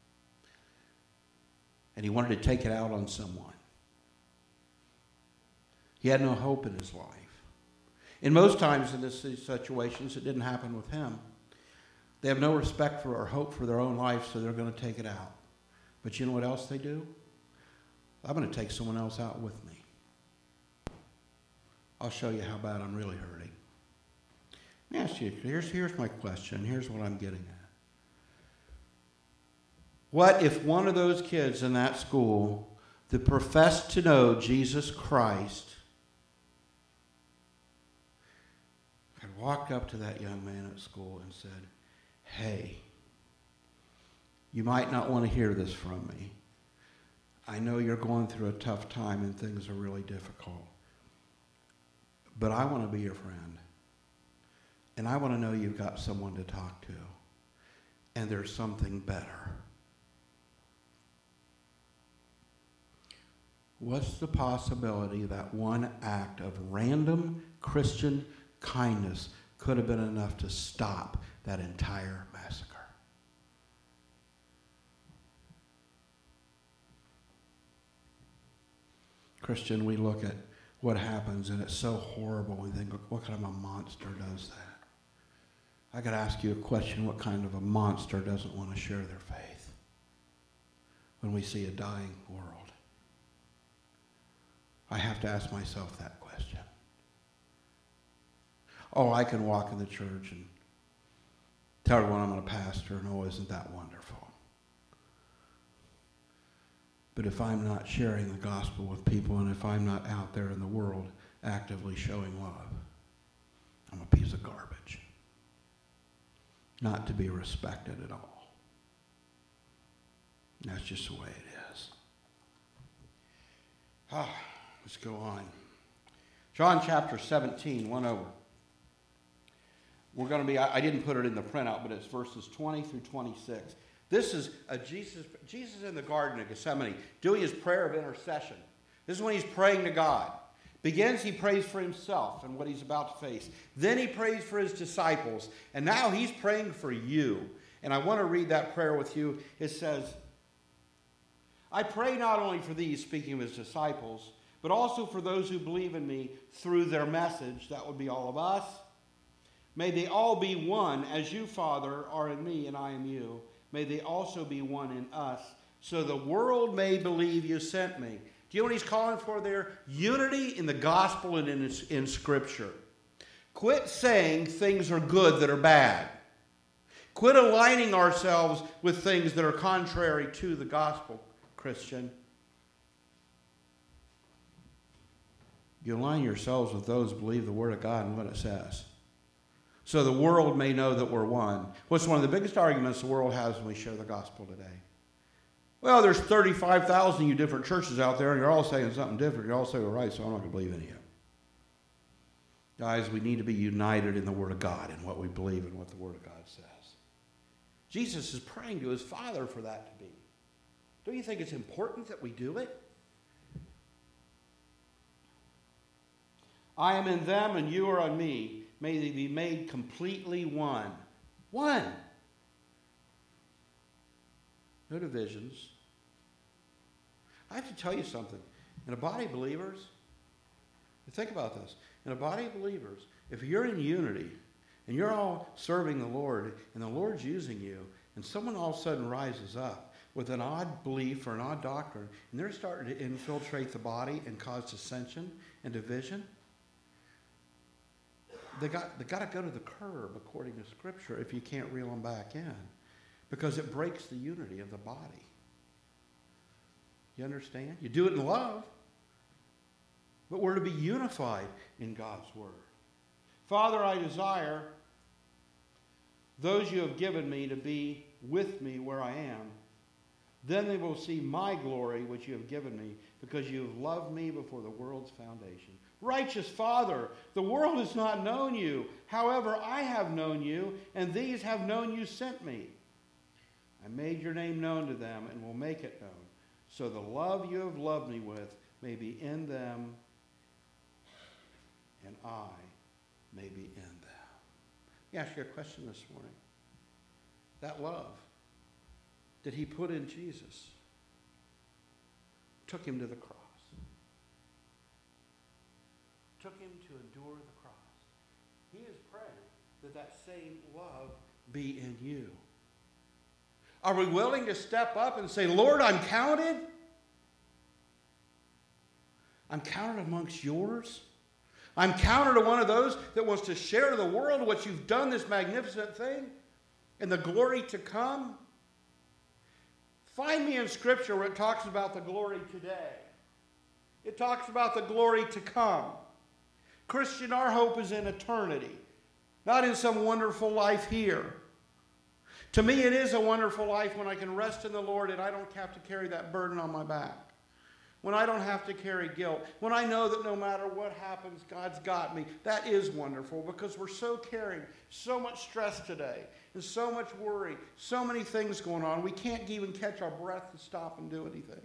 And he wanted to take it out on someone. He had no hope in his life. And most times in these situations, it didn't happen with him. They have no respect for or hope for their own life, so they're going to take it out. But you know what else they do? I'm going to take someone else out with me. I'll show you how bad I'm really hurting. Let me ask you, here's, here's my question. Here's what I'm getting at. What if one of those kids in that school that professed to know Jesus Christ had walked up to that young man at school and said, hey, you might not want to hear this from me. I know you're going through a tough time and things are really difficult. But I want to be your friend. And I want to know you've got someone to talk to. And there's something better. What's the possibility that one act of random Christian kindness could have been enough to stop that entire massacre? Christian, we look at what happens, and it's so horrible. We think, what kind of a monster does that? I could ask you a question, what kind of a monster doesn't want to share their faith when we see a dying world? I have to ask myself that question. Oh, I can walk in the church and tell everyone I'm a pastor, and oh, isn't that wonderful? But if I'm not sharing the gospel with people, and if I'm not out there in the world actively showing love, I'm a piece of garbage. Not to be respected at all. That's just the way it is. Ah, let's go on. John chapter seventeen, one over. We're going to be, I, I didn't put it in the printout, but it's verses twenty through twenty-six. This is a Jesus, Jesus in the Garden of Gethsemane doing his prayer of intercession. This is when he's praying to God. Begins, he prays for himself and what he's about to face. Then he prays for his disciples. And now he's praying for you. And I want to read that prayer with you. It says, I pray not only for these, speaking of his disciples, but also for those who believe in me through their message. That would be all of us. May they all be one, as you, Father, are in me and I in you. May they also be one in us, so the world may believe you sent me. Do you know what he's calling for there? Unity in the gospel and in, in Scripture. Quit saying things are good that are bad. Quit aligning ourselves with things that are contrary to the gospel, Christian. You align yourselves with those who believe the Word of God and what it says. So the world may know that we're one. What's one of the biggest arguments the world has when we share the gospel today? Well, there's thirty-five thousand you different churches out there, and you're all saying something different. You're all saying, well, right, so I'm not going to believe any of you. Guys, we need to be united in the Word of God and what we believe and what the Word of God says. Jesus is praying to his Father for that to be. Don't you think it's important that we do it? I am in them and you are on me. May they be made completely one. One. No divisions. I have to tell you something. In a body of believers, think about this. In a body of believers, if you're in unity and you're all serving the Lord and the Lord's using you, and someone all of a sudden rises up with an odd belief or an odd doctrine, and they're starting to infiltrate the body and cause dissension and division, They got, they got to go to the curb, according to Scripture, if you can't reel them back in, because it breaks the unity of the body. You understand? You do it in love, but we're to be unified in God's Word. Father, I desire those you have given me to be with me where I am. Then they will see my glory, which you have given me, because you have loved me before the world's foundation. Righteous Father, the world has not known you. However, I have known you, and these have known you sent me. I made your name known to them and will make it known, so the love you have loved me with may be in them, and I may be in them. Let me ask you a question this morning. That love that he put in Jesus took him to the cross. Took him to endure the cross. He is praying that that same love be in you. Are we willing to step up and say, Lord, I'm counted? I'm counted amongst yours. I'm counted as one of those that wants to share to the world what you've done, this magnificent thing, and the glory to come. Find me in Scripture where it talks about the glory today. It talks about the glory to come. Christian, our hope is in eternity, not in some wonderful life here. To me, it is a wonderful life when I can rest in the Lord and I don't have to carry that burden on my back. When I don't have to carry guilt. When I know that no matter what happens, God's got me. That is wonderful because we're so carrying so much stress today and so much worry, so many things going on. We can't even catch our breath to stop and do anything.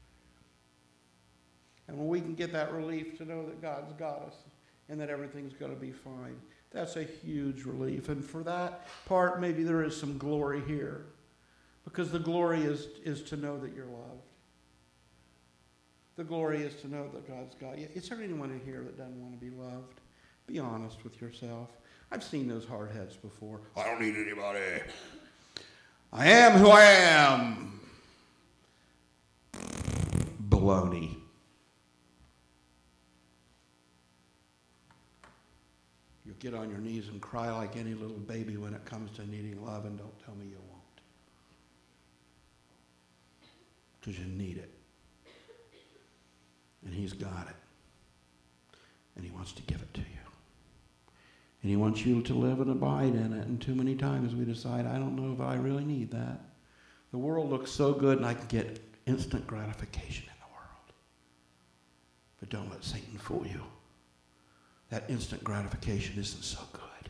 And when we can get that relief to know that God's got us and that everything's going to be fine, that's a huge relief. And for that part, maybe there is some glory here. Because the glory is, is to know that you're loved. The glory is to know that God's got you. Is there anyone in here that doesn't want to be loved? Be honest with yourself. I've seen those hard heads before. I don't need anybody. I am who I am. Baloney. You'll get on your knees and cry like any little baby when it comes to needing love, and don't tell me you won't. Because you need it. And he's got it. And he wants to give it to you. And he wants you to live and abide in it. And too many times we decide, I don't know if I really need that. The world looks so good and I can get instant gratification in the world. But don't let Satan fool you. That instant gratification isn't so good.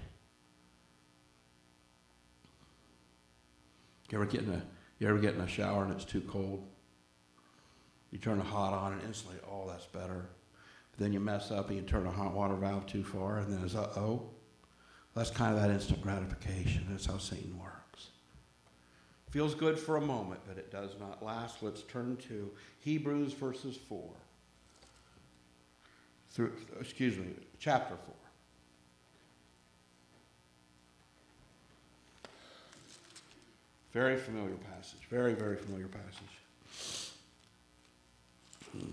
You ever get in a, you ever get in a shower and it's too cold? You turn the hot on and instantly, oh, that's better. But then you mess up and you turn the hot water valve too far and then it's, uh-oh. That's kind of that instant gratification. That's how Satan works. Feels good for a moment, but it does not last. Let's turn to Hebrews verses four. Through, excuse me, chapter four. Very familiar passage. Very, very familiar passage. Hmm.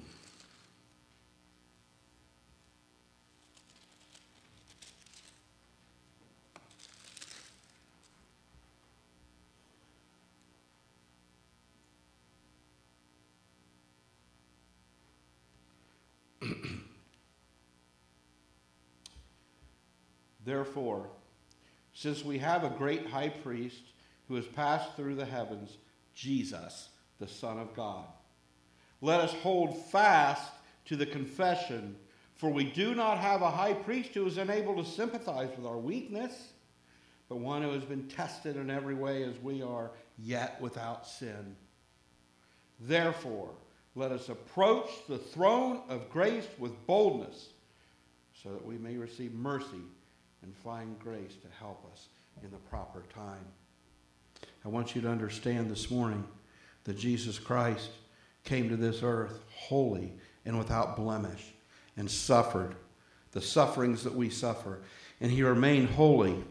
Therefore, since we have a great high priest who has passed through the heavens, Jesus, the Son of God, let us hold fast to the confession, for we do not have a high priest who is unable to sympathize with our weakness, but one who has been tested in every way as we are, yet without sin. Therefore, let us approach the throne of grace with boldness, so that we may receive mercy and find grace to help us in the proper time. I want you to understand this morning that Jesus Christ came to this earth holy and without blemish and suffered the sufferings that we suffer. And he remained holy.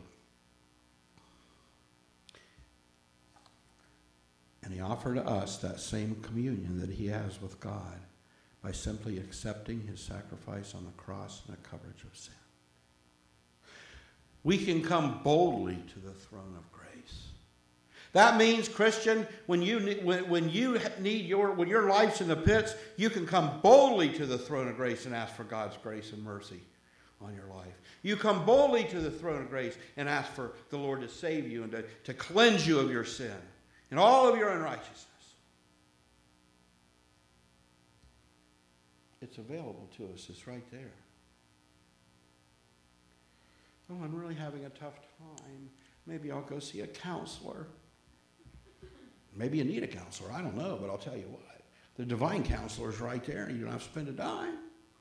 And he offered to us that same communion that he has with God by simply accepting his sacrifice on the cross and the coverage of sin. We can come boldly to the throne of grace. That means, Christian, when you need, when, when you need your when your life's in the pits, you can come boldly to the throne of grace and ask for God's grace and mercy on your life. You come boldly to the throne of grace and ask for the Lord to save you and to, to cleanse you of your sin and all of your unrighteousness. It's available to us. It's right there. Oh, I'm really having a tough time. Maybe I'll go see a counselor. Maybe you need a counselor. I don't know, but I'll tell you what. The divine counselor is right there, and you don't have to spend a dime.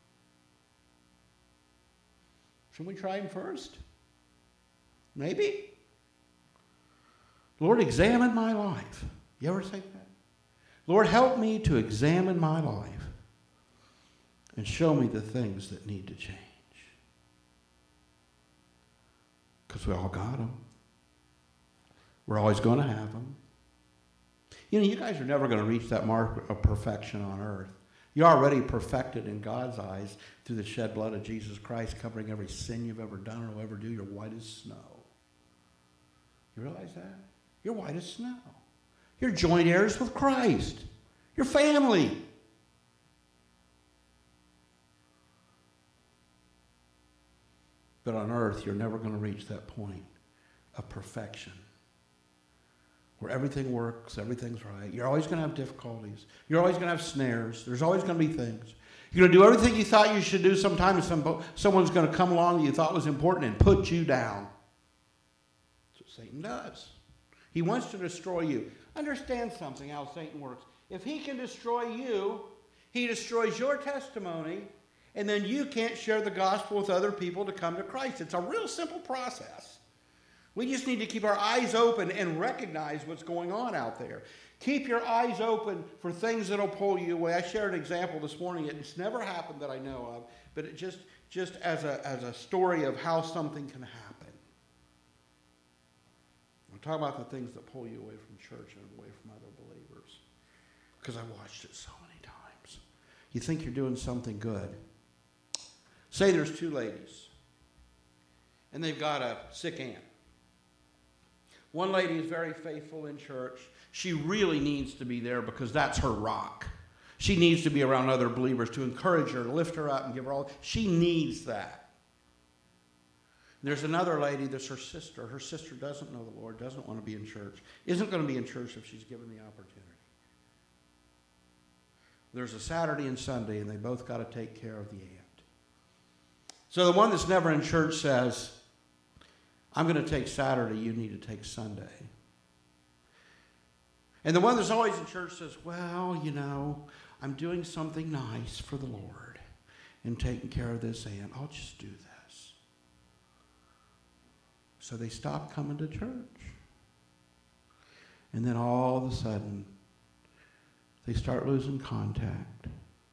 Should we try him first? Maybe. Lord, examine my life. You ever say that? Lord, help me to examine my life and show me the things that need to change. Because we all got them. We're always going to have them. You know, you guys are never going to reach that mark of perfection on earth. You're already perfected in God's eyes through the shed blood of Jesus Christ, covering every sin you've ever done or will ever do. You're white as snow. You realize that? You're white as snow. You're joint heirs with Christ. You're family. But on earth, you're never going to reach that point of perfection where everything works, everything's right. You're always going to have difficulties. You're always going to have snares. There's always going to be things. You're going to do everything you thought you should do. Sometimes some, someone's going to come along that you thought was important and put you down. That's what Satan does. He wants to destroy you. Understand something, how Satan works. If he can destroy you, he destroys your testimony, and then you can't share the gospel with other people to come to Christ. It's a real simple process. We just need to keep our eyes open and recognize what's going on out there. Keep your eyes open for things that will pull you away. I shared an example this morning. It's never happened that I know of, but it just, just as a, as a story of how something can happen. I'm talking about the things that pull you away from church and away from other believers. Because I watched it so many times. You think you're doing something good. Say there's two ladies, and they've got a sick aunt. One lady is very faithful in church. She really needs to be there because that's her rock. She needs to be around other believers to encourage her, to lift her up and give her all. She needs that. There's another lady that's her sister. Her sister doesn't know the Lord, doesn't want to be in church, isn't going to be in church if she's given the opportunity. There's a Saturday and Sunday, and they both got to take care of the aunt. So the one that's never in church says, I'm going to take Saturday, you need to take Sunday. And the one that's always in church says, well, you know, I'm doing something nice for the Lord and taking care of this aunt. I'll just do this. So they stop coming to church. And then all of a sudden, they start losing contact.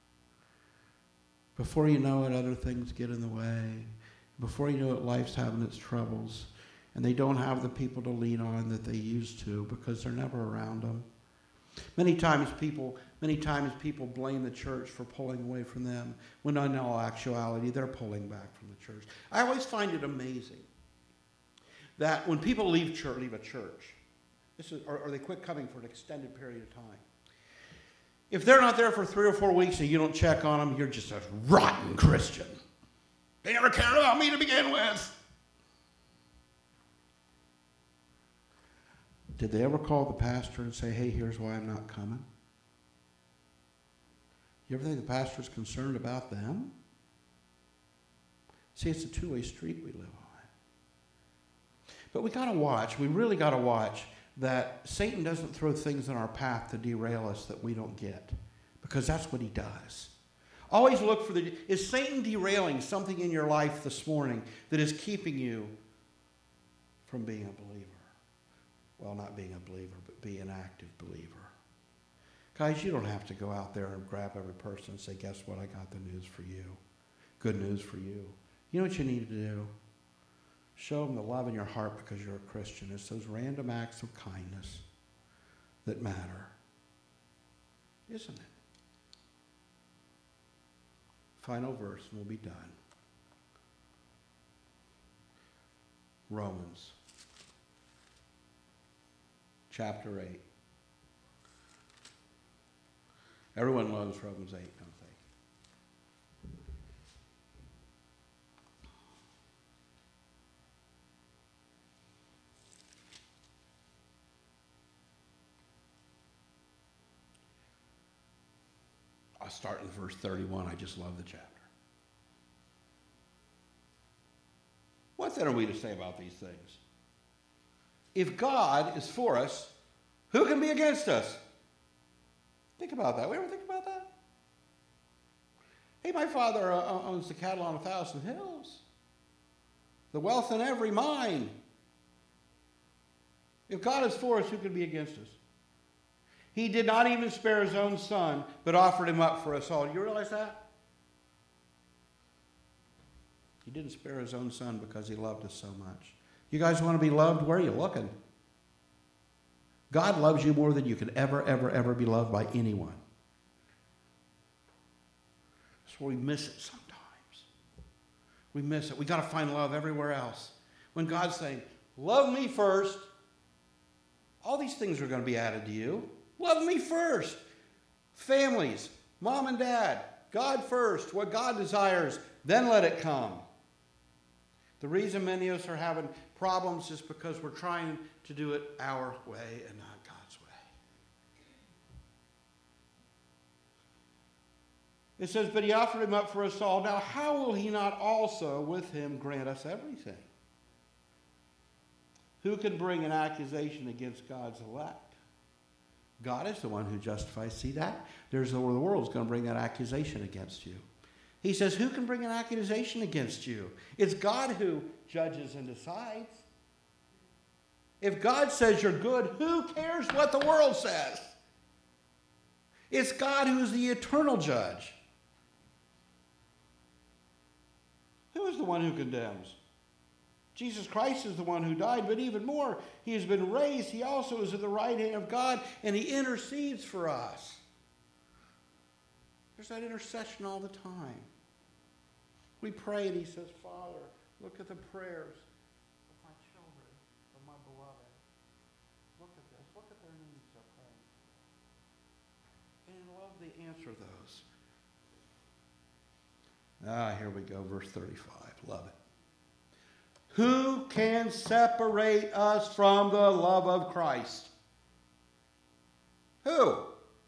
Before you know it, other things get in the way. Before you know it, life's having its troubles. And they don't have the people to lean on that they used to because they're never around them. Many times people, many times people blame the church for pulling away from them, when in all actuality, they're pulling back from the church. I always find it amazing that when people leave church, leave a church, this is, or, or they quit coming for an extended period of time, if they're not there for three or four weeks and you don't check on them, you're just a rotten Christian. They never cared about me to begin with. Did they ever call the pastor and say, hey, here's why I'm not coming? You ever think the pastor's concerned about them? See, it's a two-way street we live on. But we got to watch, we really got to watch that Satan doesn't throw things in our path to derail us that we don't get, because that's what he does. Always look for the, is Satan derailing something in your life this morning that is keeping you from being a believer? Well, not being a believer, but being an active believer. Guys, you don't have to go out there and grab every person and say, guess what, I got the news for you. Good news for you. You know what you need to do? Show them the love in your heart because you're a Christian. It's those random acts of kindness that matter. Isn't it? Final verse and we'll be done. Romans. Chapter eight. Everyone loves Romans eight, don't they? I'll start in verse thirty-one. I just love the chapter. What then are we to say about these things? If God is for us, who can be against us? Think about that. We ever think about that? Hey, my father uh, owns the cattle on a thousand hills, the wealth in every mine. If God is for us, who can be against us? He did not even spare his own son, but offered him up for us all. Do you realize that? He didn't spare his own son because he loved us so much. You guys want to be loved? Where are you looking? God loves you more than you could ever, ever, ever be loved by anyone. That's where we miss it sometimes. We miss it. We got to find love everywhere else. When God's saying, love me first, all these things are going to be added to you. Love me first. Families, mom and dad, God first, what God desires, then let it come. The reason many of us are having problems is because we're trying to do it our way and not God's way. It says, but he offered him up for us all. Now, how will he not also with him grant us everything? Who can bring an accusation against God's elect? God is the one who justifies. See that? There's the, the world's going to bring that accusation against you. He says, who can bring an accusation against you? It's God who judges and decides. If God says you're good, who cares what the world says? It's God who is the eternal judge. Who is the one who condemns? Jesus Christ is the one who died, but even more, he has been raised. He also is at the right hand of God, and he intercedes for us. There's that intercession all the time. We pray, and he says, Father, look at the prayers of my children, of my beloved. Look at this. Look at their needs, I pray. And I love the answer of those. Ah, here we go, verse thirty-five. Love it. Who can separate us from the love of Christ? Who?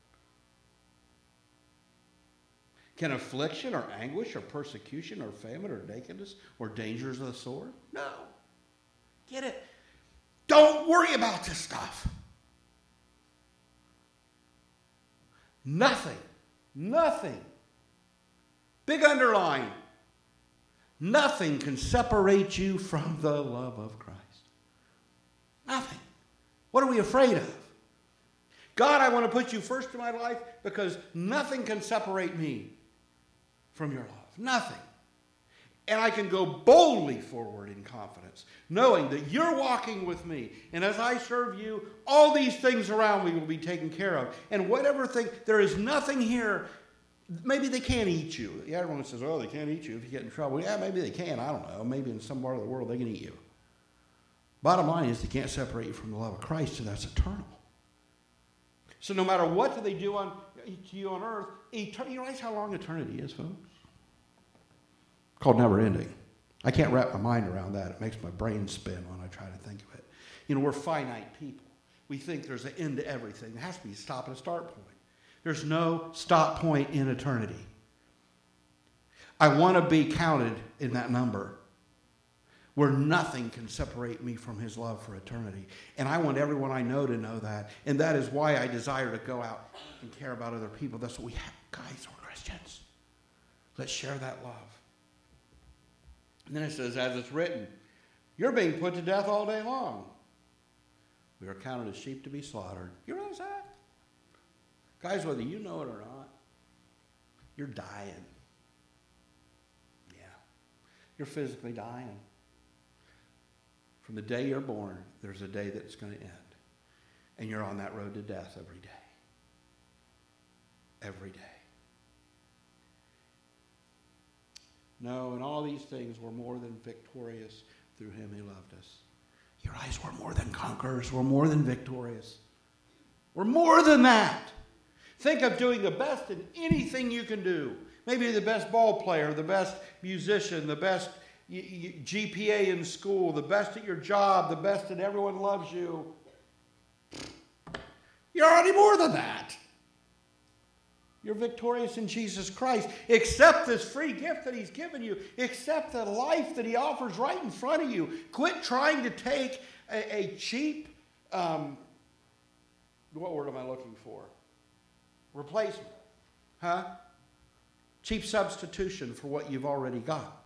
Can affliction or anguish or persecution or famine or nakedness or dangers of the sword? No. Get it? Don't worry about this stuff. Nothing. Nothing. Big underline. Nothing can separate you from the love of Christ. Nothing. What are we afraid of? God, I want to put you first in my life because nothing can separate me from your love. Nothing. And I can go boldly forward in confidence, knowing that you're walking with me. And as I serve you, all these things around me will be taken care of. And whatever thing, there is nothing here. Maybe they can't eat you. Yeah, everyone says, oh, they can't eat you if you get in trouble. Yeah, maybe they can. I don't know. Maybe in some part of the world they can eat you. Bottom line is they can't separate you from the love of Christ, and that's eternal. So no matter what they do on, to you on earth, etern- you realize how long eternity is, folks? Called never ending. I can't wrap my mind around that. It makes my brain spin when I try to think of it. You know, we're finite people. We think there's an end to everything. There has to be a stop and a start point. There's no stop point in eternity. I want to be counted in that number where nothing can separate me from his love for eternity. And I want everyone I know to know that. And that is why I desire to go out and care about other people. That's what we have. Guys, we're Christians. Let's share that love. And then it says, as it's written, you're being put to death all day long. We are counted as sheep to be slaughtered. You realize that? Guys, whether you know it or not, you're dying. Yeah. You're physically dying. From the day you're born, there's a day that's going to end. And you're on that road to death every day. Every day. No, and all these things were more than victorious through him who loved us. Your eyes were more than conquerors. We're more than victorious. We're more than that. Think of doing the best in anything you can do. Maybe the best ball player, the best musician, the best G P A in school, the best at your job, the best that everyone loves you. You're already more than that. You're victorious in Jesus Christ. Accept this free gift that he's given you. Accept the life that he offers right in front of you. Quit trying to take a, a cheap, um, what word am I looking for? Replacement. Huh? Cheap substitution for what you've already got.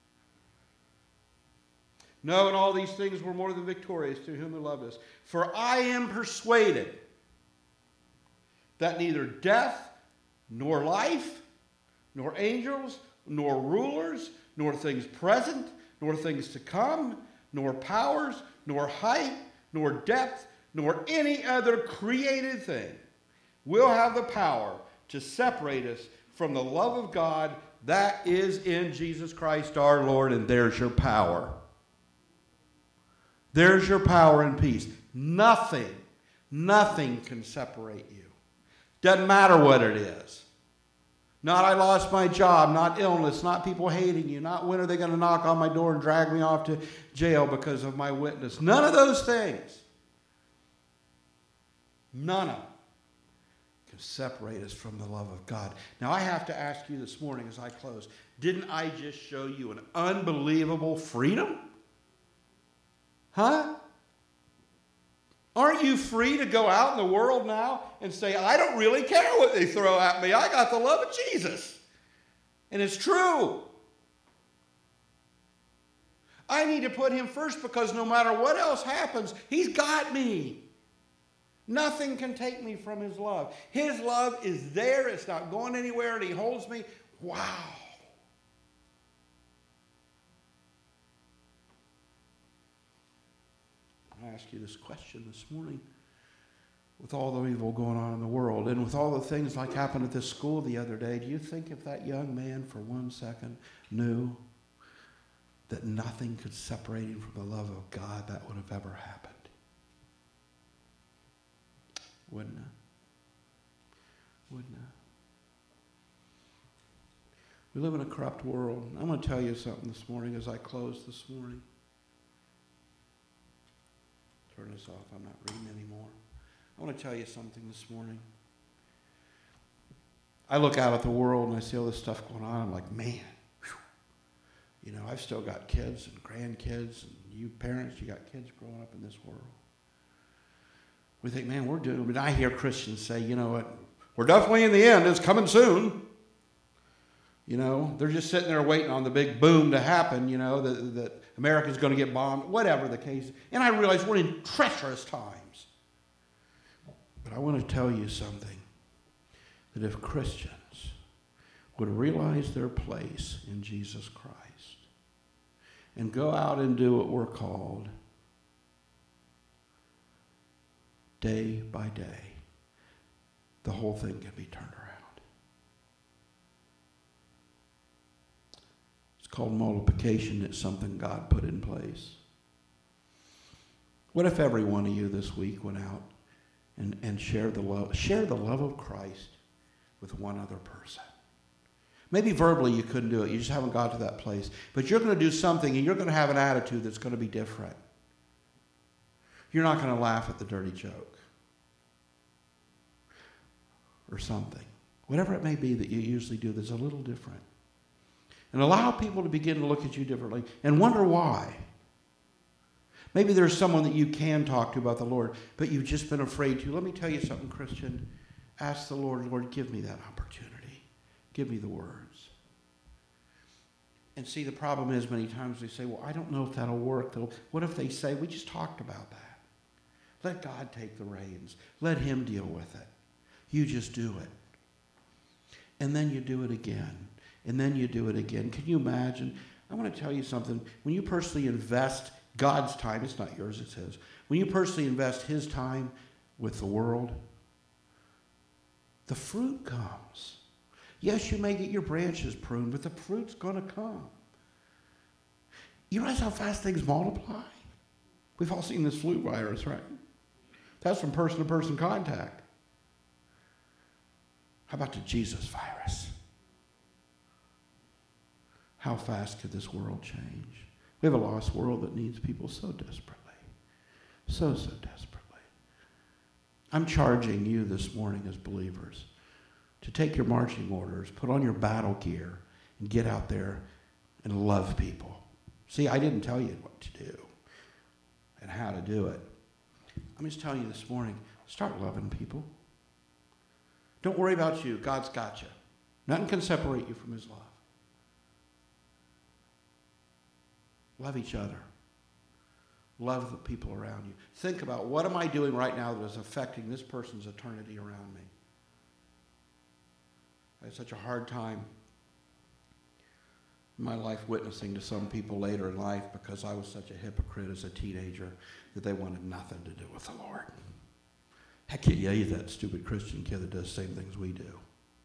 No, and all these things were more than victorious through whom who loved us. For I am persuaded that neither death, nor life, nor angels, nor rulers, nor things present, nor things to come, nor powers, nor height, nor depth, nor any other created thing will have the power to separate us from the love of God that is in Jesus Christ our Lord. And there's your power. There's your power and peace. Nothing, nothing can separate you. Doesn't matter what it is. Not I lost my job, not illness, not people hating you, not when are they going to knock on my door and drag me off to jail because of my witness. None of those things. None of them can separate us from the love of God. Now I have to ask you this morning as I close, didn't I just show you an unbelievable freedom? Huh? Aren't you free to go out in the world now and say, I don't really care what they throw at me. I got the love of Jesus. And it's true. I need to put him first because no matter what else happens, he's got me. Nothing can take me from his love. His love is there. It's not going anywhere, and he holds me. Wow. I ask you this question this morning. With all the evil going on in the world, and with all the things like happened at this school the other day, do you think if that young man for one second knew that nothing could separate him from the love of God, that would have ever happened? Wouldn't it? Wouldn't it? We live in a corrupt world. I'm going to tell you something this morning as I close this morning. Turn this off. I'm not reading anymore. I want to tell you something this morning. I look out at the world and I see all this stuff going on. I'm like, man, whew. You know, I've still got kids and grandkids, and you parents, you got kids growing up in this world. We think, man, we're doing, but I hear Christians say, you know what, we're definitely in the end. It's coming soon. You know, they're just sitting there waiting on the big boom to happen, you know, that, that America's going to get bombed, whatever the case. And I realize we're in treacherous times. But I want to tell you something, that if Christians would realize their place in Jesus Christ and go out and do what we're called day by day, the whole thing can be turned around. It's called multiplication. It's something God put in place. What if every one of you this week went out and, and shared the love, share the love of Christ with one other person? Maybe verbally you couldn't do it. You just haven't got to that place. But you're going to do something, and you're going to have an attitude that's going to be different. You're not going to laugh at the dirty joke or something. Whatever it may be that you usually do that's a little different. And allow people to begin to look at you differently and wonder why. Maybe there's someone that you can talk to about the Lord, but you've just been afraid to. Let me tell you something, Christian. Ask the Lord, Lord, give me that opportunity. Give me the words. And see, the problem is many times they say, well, I don't know if that'll work. What if they say, we just talked about that. Let God take the reins. Let him deal with it. You just do it. And then you do it again. And then you do it again. Can you imagine? I want to tell you something. When you personally invest God's time, it's not yours, it's his. When you personally invest his time with the world, the fruit comes. Yes, you may get your branches pruned, but the fruit's going to come. You realize how fast things multiply? We've all seen this flu virus, right? That's from person-to-person contact. How about the Jesus virus? How fast could this world change? We have a lost world that needs people so desperately. So, so desperately. I'm charging you this morning as believers to take your marching orders, put on your battle gear, and get out there and love people. See, I didn't tell you what to do and how to do it. I'm just telling you this morning, start loving people. Don't worry about you. God's got you. Nothing can separate you from his love. Love each other. Love the people around you. Think about, what am I doing right now that is affecting this person's eternity around me? I had such a hard time in my life witnessing to some people later in life because I was such a hypocrite as a teenager that they wanted nothing to do with the Lord. Heck, yeah, you that stupid Christian kid that does the same things we do.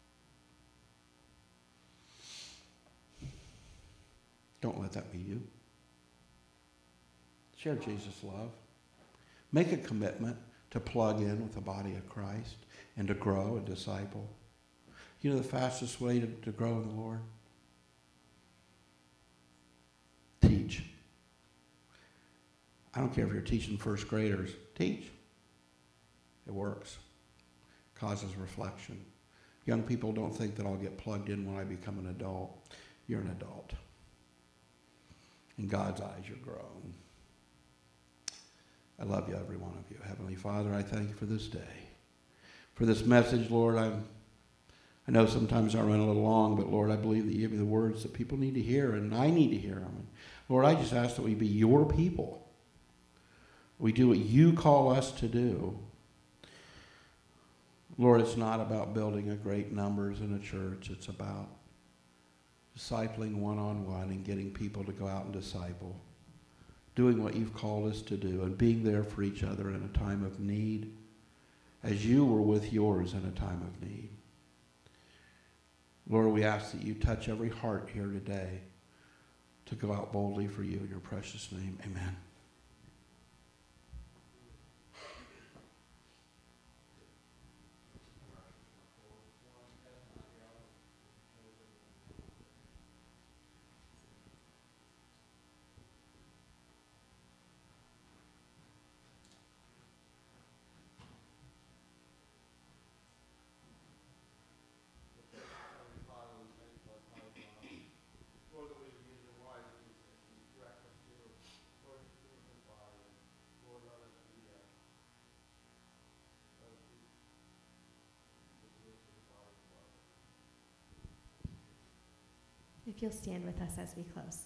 Don't let that be you. Share Jesus' love. Make a commitment to plug in with the body of Christ and to grow and disciple. You know the fastest way to, to grow in the Lord? Teach. I don't care if you're teaching first graders. Teach. It works. Causes reflection. Young people don't think that I'll get plugged in when I become an adult. You're an adult. In God's eyes, you're grown. I love you, every one of you. Heavenly Father, I thank you for this day. For this message, Lord, I'm, I know sometimes I run a little long, but Lord, I believe that you give me the words that people need to hear, and I need to hear them. And Lord, I just ask that we be your people. We do what you call us to do. Lord, it's not about building a great numbers in a church. It's about discipling one-on-one and getting people to go out and disciple, doing what you've called us to do, and being there for each other in a time of need, as you were with yours in a time of need. Lord, we ask that you touch every heart here today to go out boldly for you in your precious name. Amen. If you'll stand with us as we close.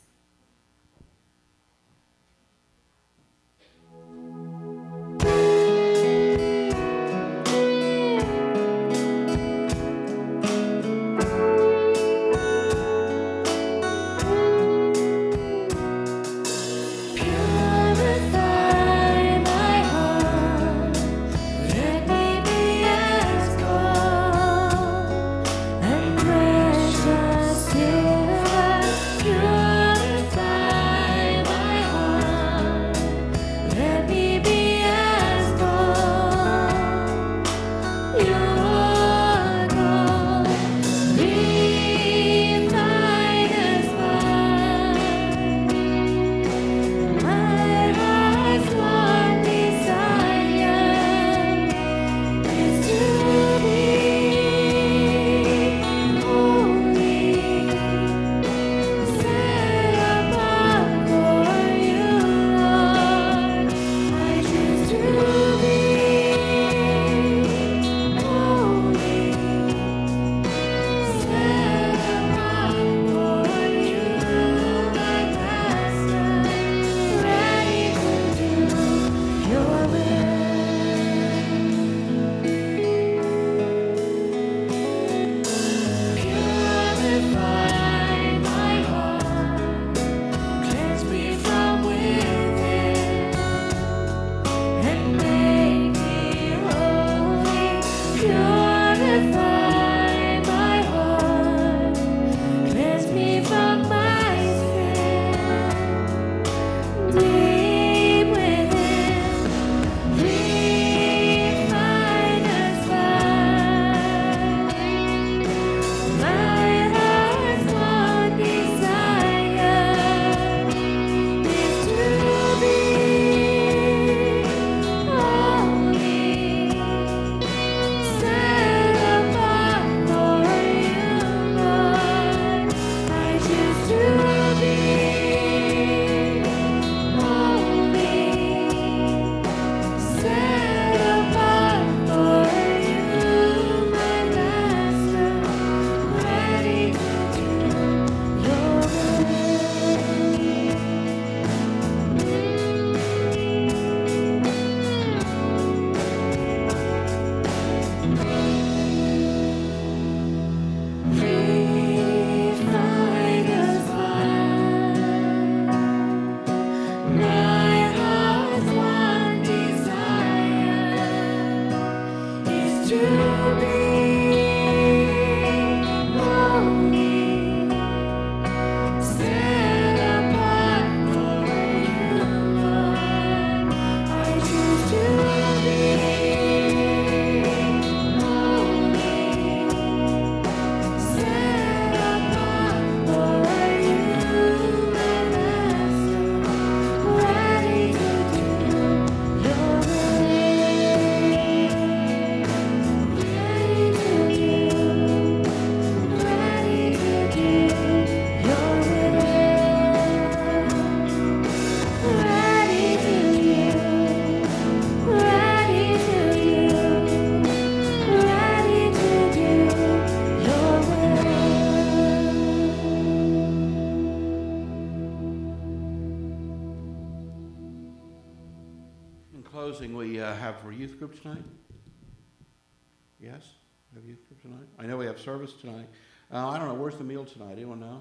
Closing, we uh, have for youth group tonight. Yes? Have youth group tonight? I know we have service tonight. Uh, I don't know. Where's the meal tonight? Anyone know?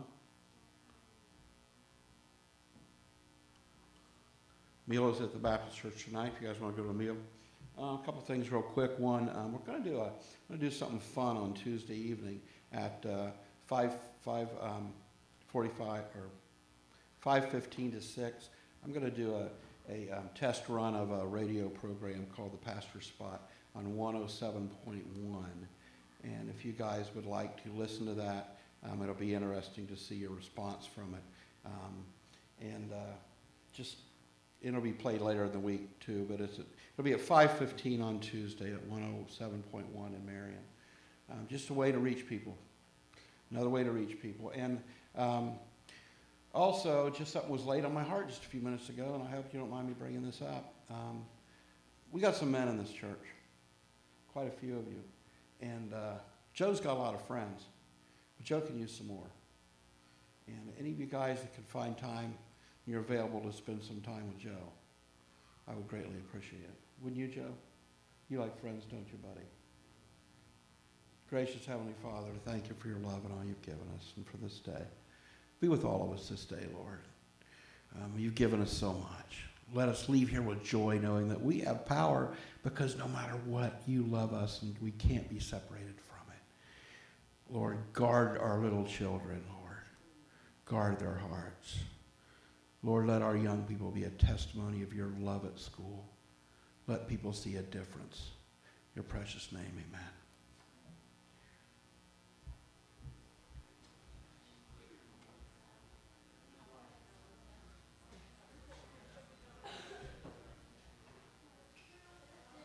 Meal is at the Baptist Church tonight. If you guys want to go to a meal. Uh, a couple things real quick. One, um, we're going to do a, going to do something fun on Tuesday evening at uh, five five um, forty-five or five fifteen to six. I'm going to do a a um, test run of a radio program called the Pastor Spot on one oh seven point one. And if you guys would like to listen to that, um, it'll be interesting to see your response from it. Um, and uh, just it'll be played later in the week too, but it's at, it'll be at five fifteen on Tuesday at one oh seven point one in Marion. Um, just a way to reach people. Another way to reach people. And um, also, just something was laid on my heart just a few minutes ago, and I hope you don't mind me bringing this up. Um, we got some men in this church, quite a few of you. And uh, Joe's got a lot of friends, but Joe can use some more. And any of you guys that can find time, you're available to spend some time with Joe, I would greatly appreciate it. Wouldn't you, Joe? You like friends, don't you, buddy? Gracious Heavenly Father, thank you for your love and all you've given us and for this day. Be with all of us this day, Lord. Um, you've given us so much. Let us leave here with joy knowing that we have power because no matter what, you love us and we can't be separated from it. Lord, guard our little children, Lord. Guard their hearts. Lord, let our young people be a testimony of your love at school. Let people see a difference. In your precious name, amen.